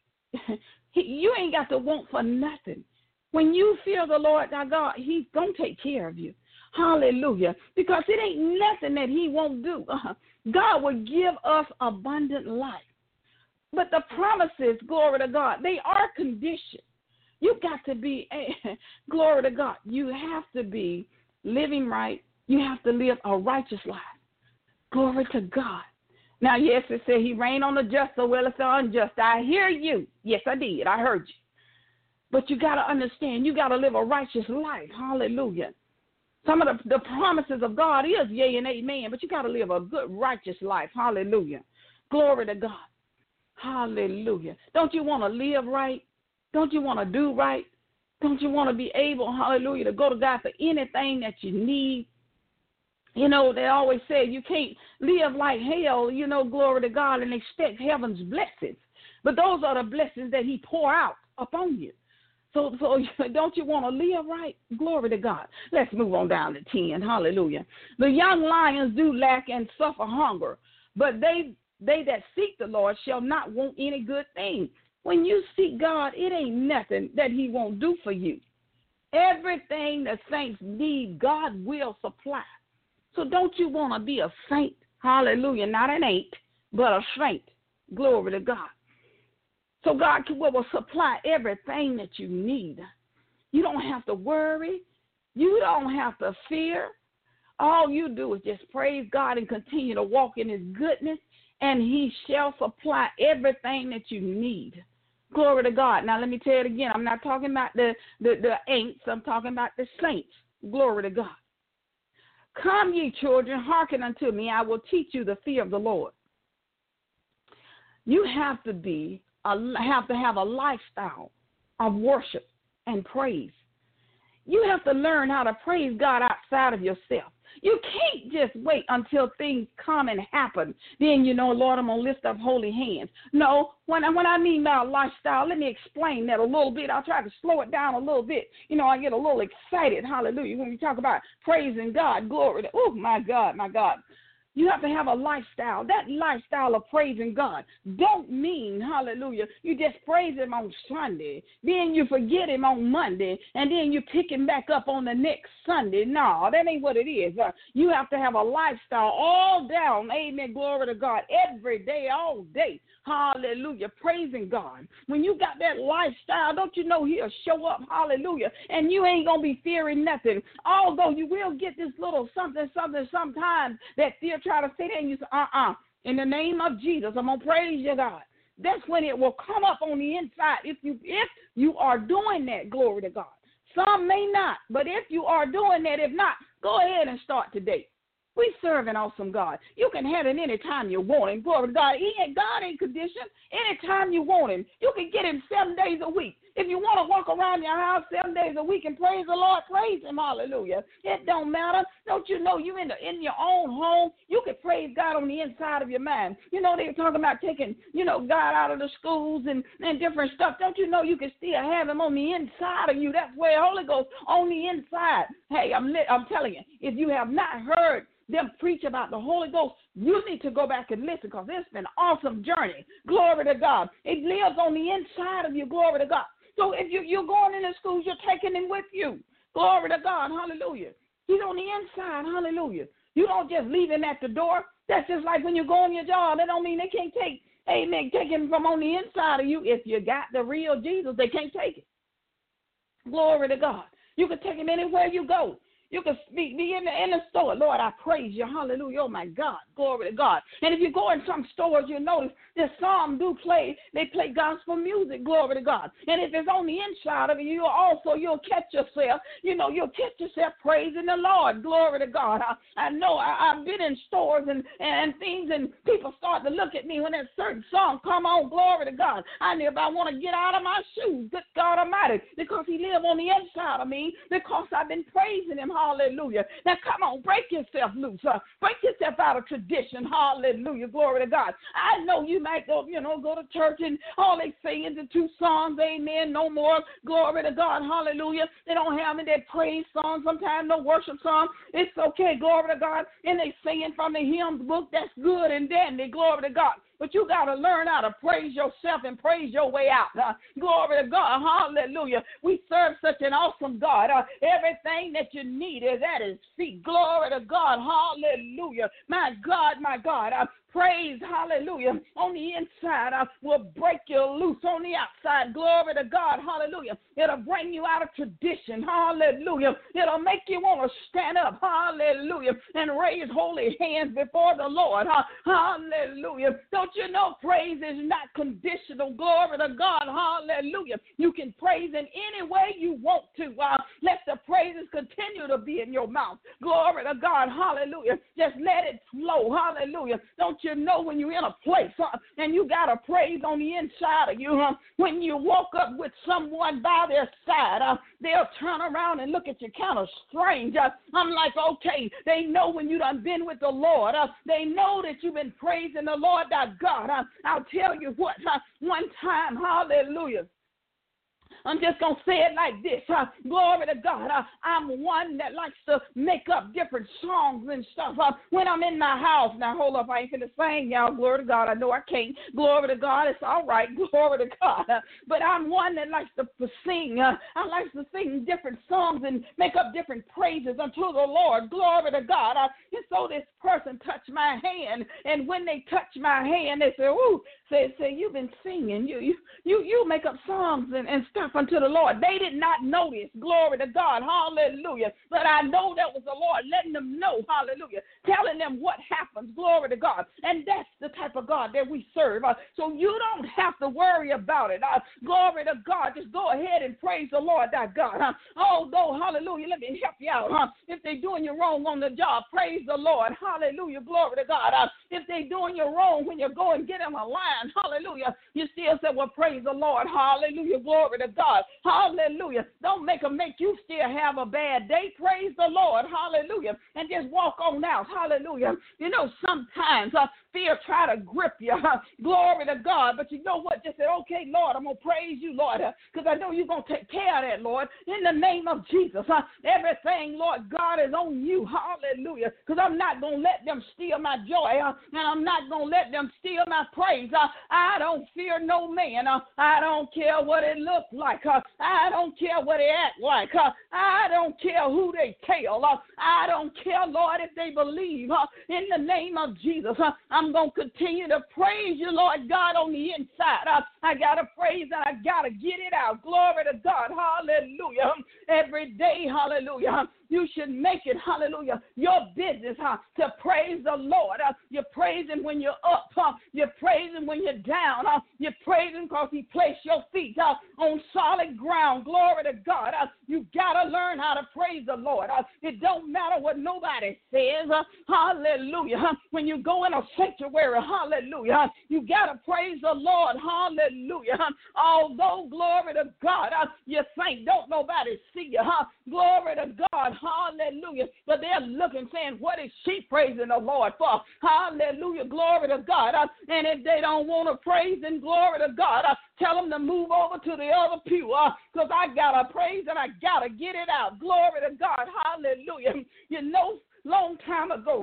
you ain't got to want for nothing. When you fear the Lord thy God, he's going to take care of you. Hallelujah. Because it ain't nothing that he won't do. Uh, God will give us abundant life. But the promises, glory to God, they are conditioned. You got to be, glory to God, you have to be living right. You have to live a righteous life. Glory to God. Now, yes, it said he reigned on the just so well as the unjust. I hear you. Yes, I did. I heard you. But you got to understand, you got to live a righteous life. Hallelujah. Some of the, the promises of God is yea and amen, but you got to live a good, righteous life. Hallelujah. Glory to God. Hallelujah. Don't you want to live right? Don't you want to do right? Don't you want to be able, hallelujah, to go to God for anything that you need? You know, they always say you can't live like hell, you know, glory to God, and expect heaven's blessings. But those are the blessings that he pour out upon you. So, so don't you want to live right? Glory to God. Let's move on down to ten. Hallelujah. The young lions do lack and suffer hunger, but they they that seek the Lord shall not want any good thing. When you seek God, it ain't nothing that he won't do for you. Everything the saints need, God will supply. So don't you want to be a saint? Hallelujah. Not an ain't, but a saint. Glory to God. So God will supply everything that you need. You don't have to worry. You don't have to fear. All you do is just praise God and continue to walk in his goodness, and he shall supply everything that you need. Glory to God. Now, let me tell it again. I'm not talking about the, the, the ain'ts. I'm talking about the saints. Glory to God. Come, ye children, hearken unto me. I will teach you the fear of the Lord. You have to be, a, have to have a lifestyle of worship and praise. You have to learn how to praise God outside of yourself. You can't just wait until things come and happen. Then, you know, Lord, I'm going to lift up holy hands. No, when I, when I mean by a lifestyle, let me explain that a little bit. I'll try to slow it down a little bit. You know, I get a little excited, hallelujah, when we talk about praising God, glory to, oh, my God, my God. You have to have a lifestyle. That lifestyle of praising God don't mean, hallelujah, you just praise him on Sunday, then you forget him on Monday, and then you pick him back up on the next Sunday. No, that ain't what it is. Uh, you have to have a lifestyle all down, amen, glory to God, every day, all day, hallelujah, praising God. When you got that lifestyle, don't you know he'll show up, hallelujah, and you ain't going to be fearing nothing. Although you will get this little something, something sometimes that fear try to sit there and you say, uh-uh, in the name of Jesus, I'm going to praise you, God. That's when it will come up on the inside if you if you are doing that, glory to God. Some may not, but if you are doing that, if not, go ahead and start today. We serve an awesome God. You can have it anytime you want him. Glory to God. He ain't, God ain't conditioned. Anytime you want him. You can get him seven days a week. If you want to walk around your house seven days a week and praise the Lord, praise him, hallelujah. It don't matter. Don't you know you in the in your own home, you can praise God on the inside of your mind. You know, they're talking about taking, you know, God out of the schools and, and different stuff. Don't you know you can still have him on the inside of you? That's where the Holy Ghost on the inside. Hey, I'm lit, I'm telling you, if you have not heard them preach about the Holy Ghost, you need to go back and listen because it's been an awesome journey. Glory to God. It lives on the inside of you. Glory to God. So if you, you're going into schools, you're taking him with you. Glory to God. Hallelujah. He's on the inside. Hallelujah. You don't just leave him at the door. That's just like when you go on your job. That don't mean they can't take, amen, take him from on the inside of you. If you got the real Jesus, they can't take it. Glory to God. You can take him anywhere you go. You can speak, be in the, in the store. Lord, I praise you. Hallelujah. Oh, my God. Glory to God. And if you go in some stores, you'll notice that some do play, they play gospel music. Glory to God. And if it's on the inside of you, you'll also, you'll catch yourself, you know, you'll catch yourself praising the Lord. Glory to God. I, I know I, I've been in stores and, and things, and people start to look at me when that certain song come on. Glory to God. I never I want to get out of my shoes. Good God Almighty. Because he lives on the inside of me. Because I've been praising him. Hallelujah. Now, come on, break yourself loose. Uh, break yourself out of tradition. Hallelujah. Glory to God. I know you might go, you know, go to church and all they sing is the two songs. Amen. No more. Glory to God. Hallelujah. They don't have any that praise song. Sometimes no worship song. It's okay. Glory to God. And they singing from the hymns book. That's good and dandy. Glory to God. But you got to learn how to praise yourself and praise your way out. Uh, glory to God. Hallelujah. We serve such an awesome God. Uh, everything that you need is at his feet. Glory to God. Hallelujah. My God, my God. Uh, praise, hallelujah, on the inside uh, will break you loose on the outside. Glory to God, hallelujah. It'll bring you out of tradition, hallelujah. It'll make you want to stand up, hallelujah, and raise holy hands before the Lord, uh, hallelujah. Don't you know praise is not conditional? Glory to God, hallelujah. You can praise in any way you want to. Uh, let the praises continue to be in your mouth. Glory to God, hallelujah. Just let it flow, hallelujah. Don't you know when you're in a place uh, and you got a praise on the inside of you, uh, when you walk up with someone by their side, uh, they'll turn around and look at you kind of strange. Uh, I'm like, okay, they know when you done been with the Lord. Uh, they know that you've been praising the Lord thy God. Uh, I'll tell you what, uh, one time, hallelujah, I'm just going to say it like this. Uh, glory to God. Uh, I'm one that likes to make up different songs and stuff uh, when I'm in my house. Now, hold up. I ain't going to sing, y'all. Glory to God. I know I can't. Glory to God. It's all right. Glory to God. Uh, but I'm one that likes to sing. Uh, I like to sing different songs and make up different praises unto the Lord. Glory to God. Uh, and so this person touched my hand. And when they touch my hand, they say, ooh, say, say, you've been singing. You, you, you, you make up songs and, and stuff unto the Lord. They did not notice. Glory to God. Hallelujah. But I know that was the Lord letting them know. Hallelujah. Telling them what happens. Glory to God. And that's the type of God that we serve. Uh, so you don't have to worry about it. Uh, glory to God. Just go ahead and praise the Lord, thy God. Uh, although, hallelujah, let me help you out. Uh, if they're doing you wrong on the job, praise the Lord. Hallelujah. Glory to God. Uh, if they're doing you wrong when you go and get in a line, hallelujah, you still say, well, praise the Lord. Hallelujah. Glory to God. Hallelujah. Don't make them make you still have a bad day. Praise the Lord. Hallelujah. And just walk on out. Hallelujah. You know, sometimes uh, fear try to grip you. Uh, glory to God. But you know what? Just say, okay, Lord, I'm going to praise you, Lord, because uh, I know you're going to take care of that, Lord, in the name of Jesus. Uh, everything, Lord God, is on you. Hallelujah. Because I'm not going to let them steal my joy, uh, and I'm not going to let them steal my praise. Uh, I don't fear no man. Uh, I don't care what it looks like. Uh, I don't care what they act like. Uh, I don't care who they tell. Uh, I don't care, Lord, if they believe. Uh, in the name of Jesus, uh, I'm going to continue to praise you, Lord God, on the inside. Uh, I got to praise and I got to get it out. Glory to God. Hallelujah. Every day, hallelujah. You should make it, hallelujah, your business, huh, to praise the Lord. Uh, you praise him when you're up. Huh? You praise him when you're down. Uh, you praise him because he placed your feet uh, on solid ground. Glory to God. Uh, you got to learn how to praise the Lord. Uh, it don't matter what nobody says. Uh, hallelujah. Huh? When you go in a sanctuary, hallelujah, huh? You got to praise the Lord. Hallelujah. Huh? Although, glory to God, uh, you think don't nobody see you. Huh? Glory to God. Hallelujah. But they're looking, saying, what is she praising the Lord for? Hallelujah. Glory to God. Uh, and if they don't want to praise, then glory to God. Uh, tell them to move over to the other pew because uh, I got to praise and I got to get it out. Glory to God. Hallelujah. You know, long time ago,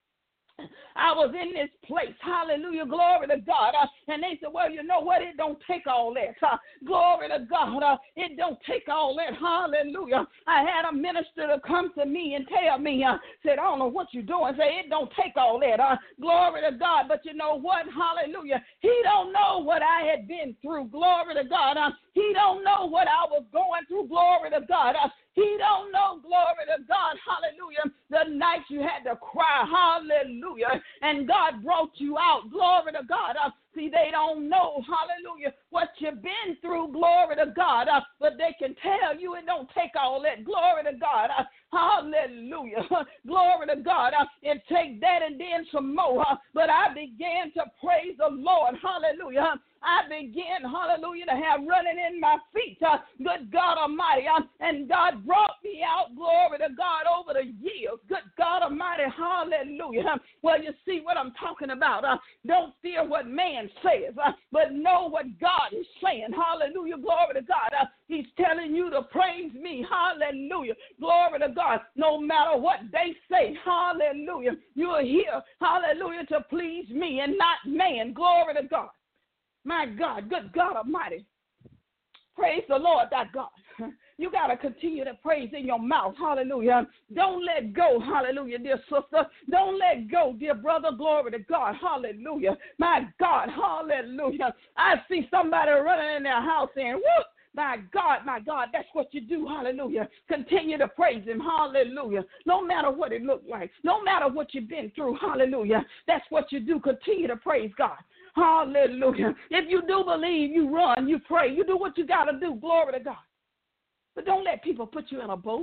I was in this place, hallelujah, glory to God, uh, and they said, well, you know what, it don't take all that, uh, glory to God, uh, it don't take all that, hallelujah. I had a minister to come to me and tell me, uh, said, I don't know what you're doing, say, it don't take all that, uh, glory to God, but you know what, hallelujah, he don't know what I had been through, glory to God, uh, he don't know what I was going through, glory to God, uh, he don't know, glory to God, hallelujah, the nights you had to cry, hallelujah, and God brought you out, glory to God. Uh, see, they don't know, hallelujah, what you've been through, glory to God, uh, but they can tell you it don't take all that, glory to God, uh, hallelujah, glory to God. Uh, it take that and then some more, uh, but I began to praise the Lord, hallelujah. I began, hallelujah, to have running in my feet, uh, good God Almighty, uh, and God brought me out, glory to God, over the years, good God Almighty, hallelujah. Well, you see what I'm talking about. Uh, don't fear what man says, uh, but know what God is saying, hallelujah, glory to God. Uh, he's telling you to praise me, hallelujah, glory to God, no matter what they say, hallelujah. You're here, hallelujah, to please me and not man, glory to God. My God, good God Almighty. Praise the Lord, thy God. You got to continue to praise in your mouth. Hallelujah. Don't let go. Hallelujah, dear sister. Don't let go, dear brother. Glory to God. Hallelujah. My God. Hallelujah. I see somebody running in their house saying, woo. My God, my God, that's what you do. Hallelujah. Continue to praise him. Hallelujah. No matter what it looked like. No matter what you've been through. Hallelujah. That's what you do. Continue to praise God. Hallelujah. If you do believe, you run, you pray, you do what you got to do. Glory to God. But don't let people put you in a boat.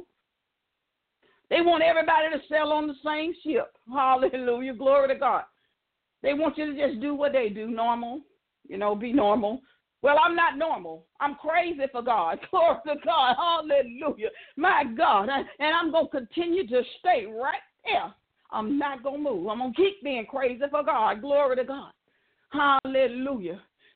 They want everybody to sail on the same ship. Hallelujah. Glory to God. They want you to just do what they do, normal, you know, be normal. Well, I'm not normal. I'm crazy for God. Glory to God. Hallelujah. My God. And I'm going to continue to stay right there. I'm not going to move. I'm going to keep being crazy for God. Glory to God. Hallelujah.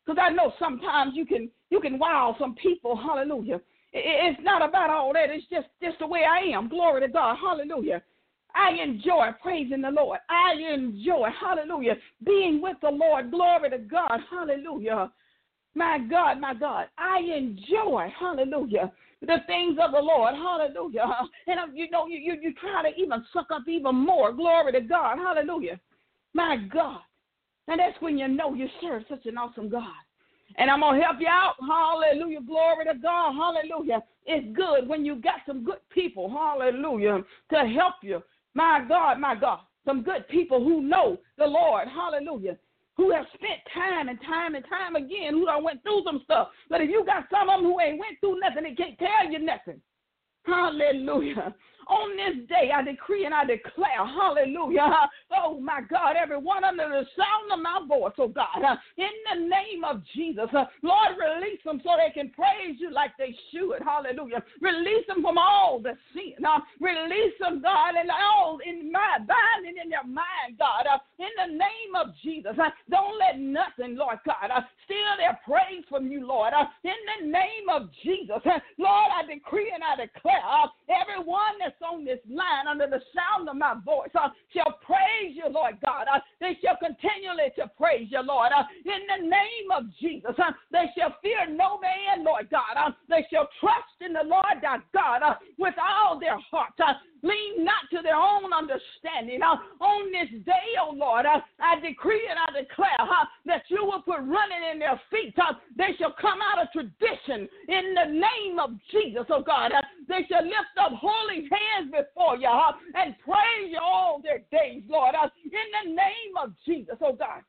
Because I know sometimes you can you can wow some people. Hallelujah. It's not about all that. It's just, just the way I am. Glory to God. Hallelujah. I enjoy praising the Lord. I enjoy, hallelujah, being with the Lord. Glory to God. Hallelujah. My God, my God. I enjoy, hallelujah, the things of the Lord. Hallelujah. And you know, you, you, you try to even suck up even more. Glory to God. Hallelujah. My God. And that's when you know you serve such an awesome God. And I'm going to help you out. Hallelujah. Glory to God. Hallelujah. It's good when you got some good people. Hallelujah. To help you. My God, my God. Some good people who know the Lord. Hallelujah. Who have spent time and time and time again. Who done went through some stuff. But if you got some of them who ain't went through nothing, they can't tell you nothing. Hallelujah. On this day, I decree and I declare, hallelujah, oh, my God, everyone under the sound of my voice, oh, God, in the name of Jesus, Lord, release them so they can praise you like they should, hallelujah. Release them from all the sin. Release them, God, and all in my binding in their mind, God, in the name of Jesus. Don't let nothing, Lord God, steal their praise from you, Lord, in the name of Jesus. Lord, I decree and I declare, everyone that's on this line under the sound of my voice uh, shall praise you, Lord God. Uh, they shall continually to praise you, Lord. Uh, in the name of Jesus, uh, they shall fear no man, Lord God. Uh, they shall trust in the Lord thy God uh, with all their heart. Uh, lean not to their own understanding. Uh, on this day, oh Lord, uh, I decree and I declare uh, that you will put running in their feet. Uh, they shall come out of tradition in the name of Jesus, oh God. Uh, they shall lift up holy hands before you uh, and praise you all their days, Lord, uh, in the name of Jesus, oh God.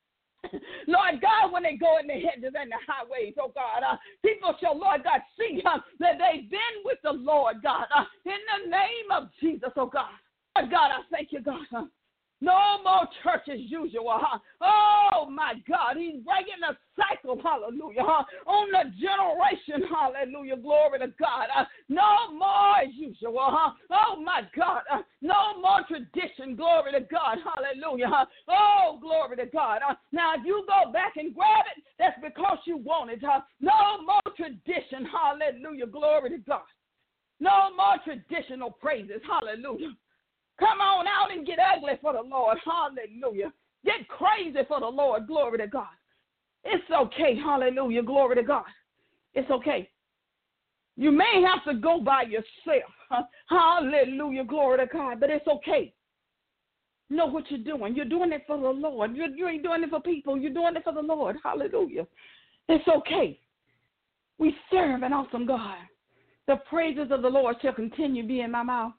Lord God, when they go in the hedges and the highways, oh God, uh, people shall, Lord God, see uh, that they've been with the Lord, God, uh, in the name of Jesus, oh God. Lord God, I thank you, God. Uh, no more church as usual. Huh? Oh, my God. He's breaking the cycle, hallelujah, huh? On the generation, hallelujah, glory to God. Uh, no more as usual. Huh? Oh, my God. Uh, no more tradition, glory to God, hallelujah. Huh? Oh, glory to God. Uh, now, if you go back and grab it, that's because you want it. Huh? No more tradition, hallelujah, glory to God. No more traditional praises, hallelujah. Come on out and get ugly for the Lord. Hallelujah. Get crazy for the Lord. Glory to God. It's okay. Hallelujah. Glory to God. It's okay. You may have to go by yourself. Hallelujah. Glory to God. But it's okay. Know what you're doing. You're doing it for the Lord. You, you ain't doing it for people. You're doing it for the Lord. Hallelujah. It's okay. We serve an awesome God. The praises of the Lord shall continue to be in my mouth.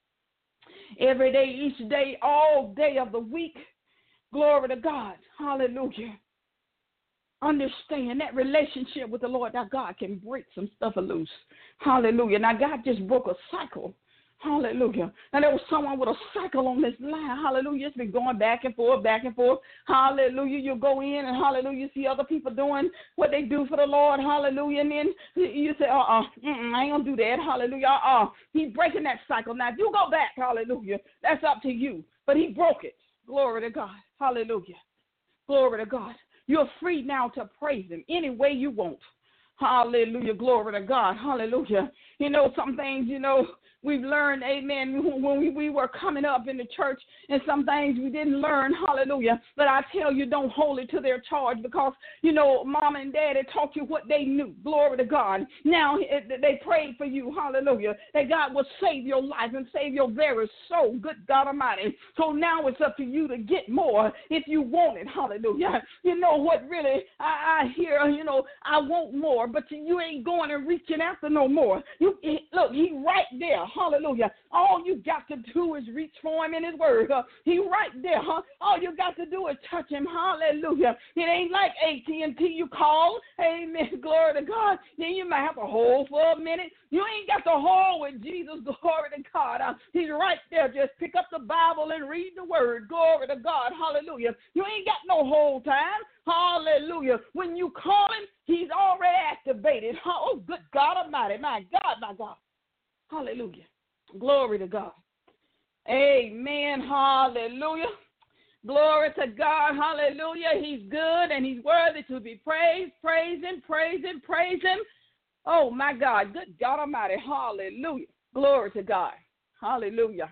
Every day, each day, all day of the week. Glory to God. Hallelujah. Understand that relationship with the Lord, that God can break some stuff loose. Hallelujah. Now, God just broke a cycle. Hallelujah. Now, there was someone with a cycle on this line. Hallelujah. It's been going back and forth, back and forth. Hallelujah. You go in and hallelujah, you see other people doing what they do for the Lord. Hallelujah. And then you say, uh-uh, I ain't going to do that. Hallelujah. Uh-uh. He's breaking that cycle. Now, if you go back, hallelujah, that's up to you. But he broke it. Glory to God. Hallelujah. Glory to God. You're free now to praise him any way you want. Hallelujah. Glory to God. Hallelujah. You know, some things, you know, we've learned, amen, when we, we were coming up in the church, and some things we didn't learn, hallelujah. But I tell you, don't hold it to their charge because, you know, mom and daddy taught you what they knew. Glory to God. Now they prayed for you, hallelujah, that God will save your life and save your very soul, good God Almighty. So now it's up to you to get more if you want it, hallelujah. You know what really I, I hear, you know, I want more, but you ain't going and reaching after no more. You look, he right there. Hallelujah. All you got to do is reach for him in his word. Uh, he right there. Huh? All you got to do is touch him. Hallelujah. It ain't like A T and T you call. Amen. Glory to God. Then you might have to hold for a minute. You ain't got to hold with Jesus. Glory to God. Uh, he's right there. Just pick up the Bible and read the word. Glory to God. Hallelujah. You ain't got no hold time. Hallelujah. When you call him, he's already activated. Oh, good God Almighty. My God, my God. Hallelujah. Glory to God. Amen. Hallelujah. Glory to God. Hallelujah. He's good and he's worthy to be praised. Praise him, praise him, praise him. Oh, my God. Good God Almighty. Hallelujah. Glory to God. Hallelujah.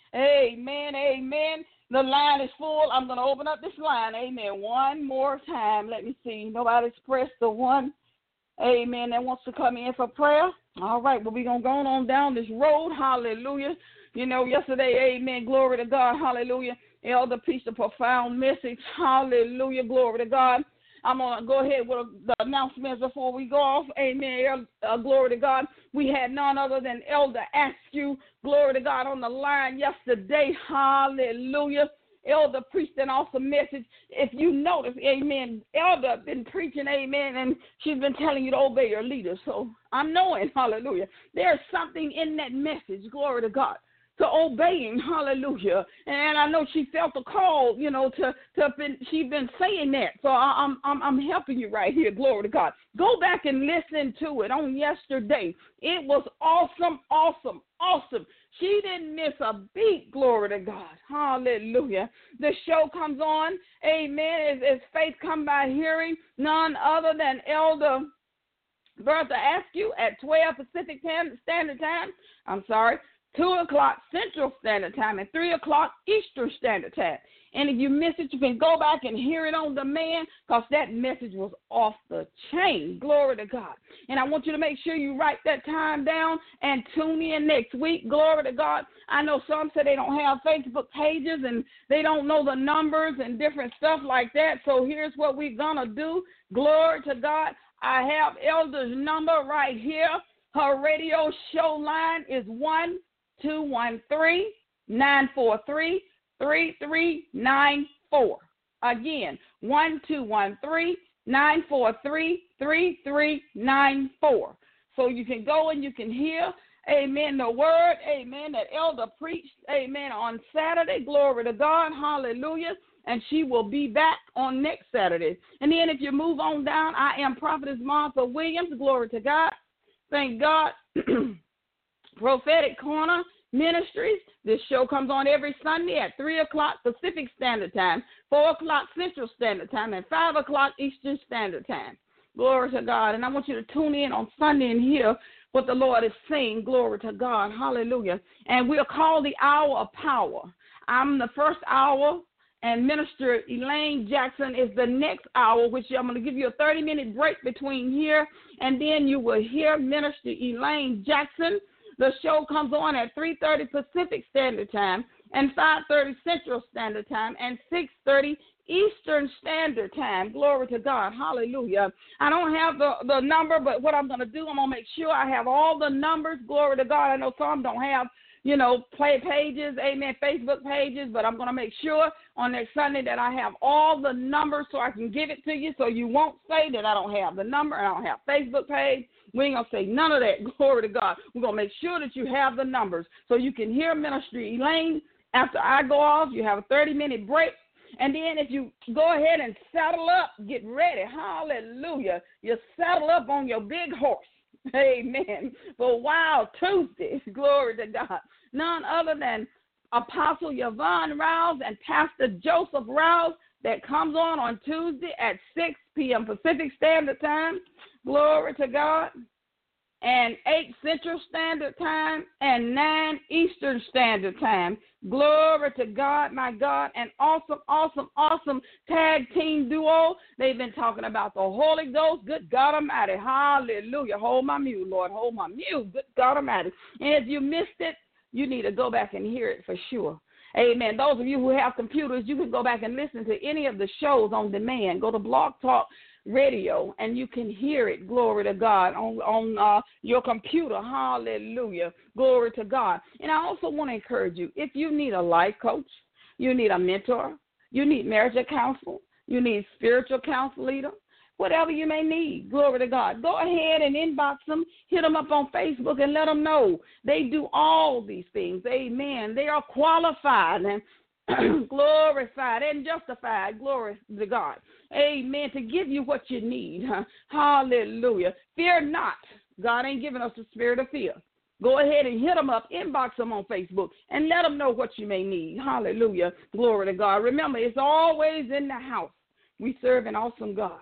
Amen, amen. The line is full. I'm going to open up this line. Amen. One more time. Let me see. Nobody's pressed the one. Amen. That wants to come in for prayer. All right. Well, we're going to go on down this road. Hallelujah. You know, yesterday, amen. Glory to God. Hallelujah. Elder preached a profound message. Hallelujah. Glory to God. I'm going to go ahead with the announcements before we go off. Amen. Uh, glory to God. We had none other than Elder Askew. Glory to God on the line yesterday. Hallelujah. Elder preached an awesome message. If you notice, amen, Elder been preaching, amen, and she's been telling you to obey your leaders. So I'm knowing, hallelujah, there's something in that message, glory to God, to obeying, hallelujah. And I know she felt the call, you know, to, to been, she's been saying that. So I, I'm, I'm, I'm helping you right here, glory to God. Go back and listen to it on yesterday. It was awesome, awesome, awesome. She didn't miss a beat, glory to God. Hallelujah. The show comes on, amen, as, as faith come by hearing, none other than Elder Bertha Askew at twelve Pacific Standard Time. I'm sorry. two o'clock Central Standard Time and three o'clock Eastern Standard Time. And if you miss it, you can go back and hear it on demand because that message was off the chain. Glory to God. And I want you to make sure you write that time down and tune in next week. Glory to God. I know some say they don't have Facebook pages and they don't know the numbers and different stuff like that. So here's what we're going to do. Glory to God. I have Elder's number right here. Her radio show line is one two one three, nine four three, three three nine four. Again, one two one three, nine four three, three three nine four. So you can go and you can hear, amen, the word, amen, that Elder preached, amen, on Saturday. Glory to God. Hallelujah. And she will be back on next Saturday. And then if you move on down, I am Prophetess Martha Williams. Glory to God. Thank God. Prophetic Corner Ministries. This show comes on every Sunday at three o'clock Pacific Standard Time, four o'clock Central Standard Time, and five o'clock Eastern Standard Time. Glory to God. And I want you to tune in on Sunday and hear what the Lord is saying. Glory to God. Hallelujah. And we're called the Hour of Power. I'm the first hour, and Minister Elaine Jackson is the next hour, which I'm going to give you a thirty-minute break between here, and then you will hear Minister Elaine Jackson. The show comes on at three thirty Pacific Standard Time and five thirty Central Standard Time and six thirty Eastern Standard Time. Glory to God. Hallelujah. I don't have the, the number, but what I'm going to do, I'm going to make sure I have all the numbers. Glory to God. I know some don't have, you know, play pages, amen, Facebook pages, but I'm going to make sure on next Sunday that I have all the numbers so I can give it to you so you won't say that I don't have the number and I don't have Facebook page. We ain't going to say none of that. Glory to God. We're going to make sure that you have the numbers so you can hear Minister Elaine. After I go off, you have a thirty-minute break. And then if you go ahead and saddle up, get ready. Hallelujah. You saddle up on your big horse. Amen. For Wild Tuesday. Glory to God. None other than Apostle Yvonne Rouse and Pastor Joseph Rouse that comes on on Tuesday at six p.m. Pacific Standard Time. Glory to God. And eight Central Standard Time and nine Eastern Standard Time. Glory to God, my God. An awesome, awesome, awesome tag team duo. They've been talking about the Holy Ghost. Good God Almighty. Hallelujah. Hold my mule, Lord. Hold my mule. Good God Almighty. And if you missed it, you need to go back and hear it for sure. Amen. Those of you who have computers, you can go back and listen to any of the shows on demand. Go to Blog Talk Radio, and you can hear it, glory to God, on, on uh, your computer. Hallelujah. Glory to God. And I also want to encourage you, if you need a life coach, you need a mentor, you need marital counsel, you need spiritual counsel leader, whatever you may need, glory to God, go ahead and inbox them, hit them up on Facebook and let them know. They do all these things. Amen. They are qualified and glorified and justified, glory to God. Amen. To give you what you need. Hallelujah. Fear not. God ain't giving us the spirit of fear, Go ahead and hit them up, inbox them on Facebook, and let them know what you may need. Hallelujah. Glory to God. Remember, it's always in the house. We serve an awesome God.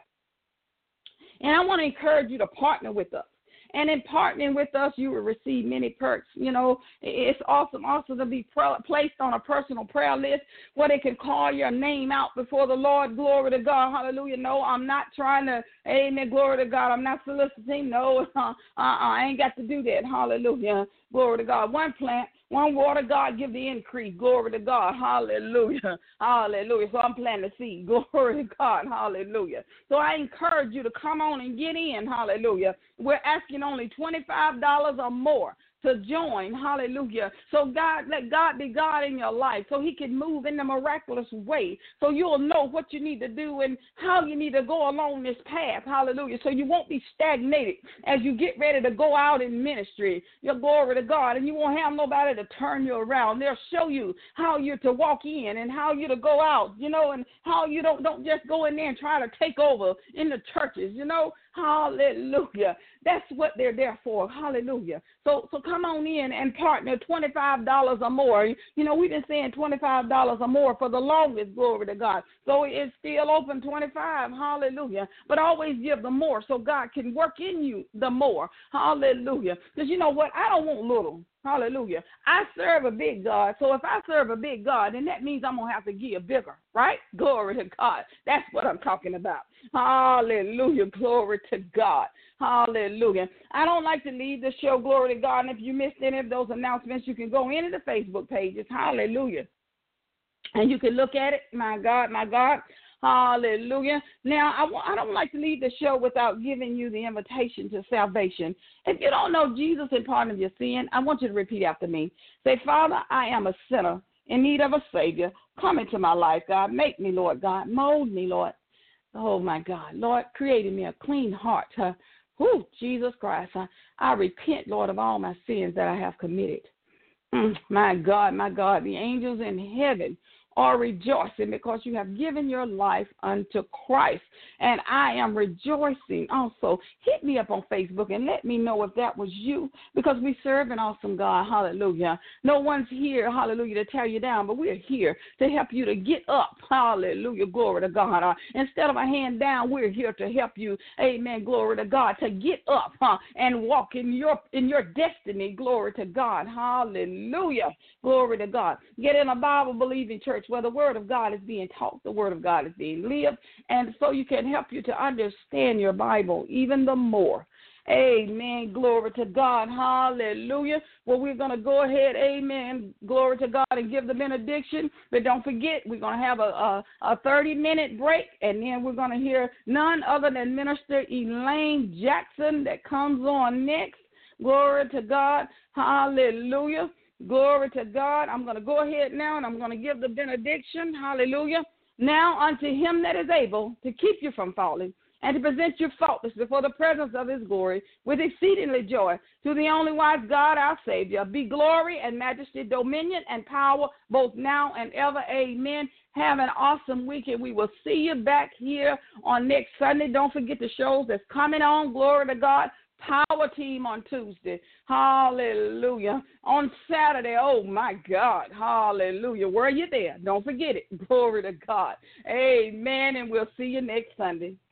And I want to encourage you to partner with us. And in partnering with us, you will receive many perks. You know, it's awesome also to be placed on a personal prayer list where they can call your name out before the Lord. Glory to God. Hallelujah. No, I'm not trying to, amen, glory to God. I'm not soliciting. No, uh, uh, I ain't got to do that. Hallelujah. Glory to God. One plant, one water, God give the increase. Glory to God. Hallelujah. Hallelujah. So I'm planting the seed. Glory to God. Hallelujah. So I encourage you to come on and get in. Hallelujah. We're asking only twenty-five dollars or more to join. Hallelujah. So God, let God be God in your life so he can move in the miraculous way. So you'll know what you need to do and how you need to go along this path. Hallelujah. So you won't be stagnated as you get ready to go out in ministry. Your glory to God. And you won't have nobody to turn you around. They'll show you how you're to walk in and how you're to go out, you know, and how you don't, don't just go in there and try to take over in the churches, you know. Hallelujah. That's what they're there for. Hallelujah. So so come on in and partner twenty-five dollars or more. You know, we've been saying twenty-five dollars or more for the longest, glory to God. So it's still open twenty-five. Hallelujah. But always give the more so God can work in you the more. Hallelujah. Because you know what? I don't want little. Hallelujah. I serve a big God. So if I serve a big God, then that means I'm going to have to give bigger, right? Glory to God. That's what I'm talking about. Hallelujah. Glory to God. Hallelujah. I don't like to leave the show, glory to God. And if you missed any of those announcements, you can go into the Facebook pages. Hallelujah. And you can look at it. My God, my God. Hallelujah. Now, I, w- I don't like to leave the show without giving you the invitation to salvation. If you don't know Jesus and pardon of your sin, I want you to repeat after me. Say, Father, I am a sinner in need of a Savior. Come into my life, God. Make me, Lord God. Mold me, Lord. Oh, my God. Lord, create in me a clean heart. Uh, whew, Jesus Christ. I, I repent, Lord, of all my sins that I have committed. Mm, my God, my God, the angels in heaven are rejoicing because you have given your life unto Christ. And I am rejoicing also. Hit me up on Facebook and let me know if that was you, because we serve an awesome God. Hallelujah. No one's here, hallelujah, to tear you down, but we're here to help you to get up. Hallelujah. Glory to God. Uh, instead of a hand down, we're here to help you. Amen. Glory to God. To get up huh, and walk in your in your destiny. Glory to God. Hallelujah. Glory to God. Get in a Bible-believing church where the word of God is being taught, the word of God is being lived, and so you can help you to understand your Bible even the more. Amen. Glory to God. Hallelujah. Well, we're going to go ahead, amen, glory to God, and give the benediction. But don't forget, we're going to have a, a, a thirty-minute break, and then we're going to hear none other than Minister Elaine Jackson that comes on next. Glory to God. Hallelujah. Glory to God. I'm going to go ahead now, and I'm going to give the benediction. Hallelujah. Now unto him that is able to keep you from falling and to present you faultless before the presence of his glory with exceedingly joy, to the only wise God, our Savior, be glory and majesty, dominion and power, both now and ever. Amen. Have an awesome week, and we will see you back here on next Sunday. Don't forget the shows that's coming on. Glory to God. Power Team on Tuesday. Hallelujah. On Saturday, oh my God. Hallelujah. Were you there? Don't forget it. Glory to God. Amen. And we'll see you next Sunday.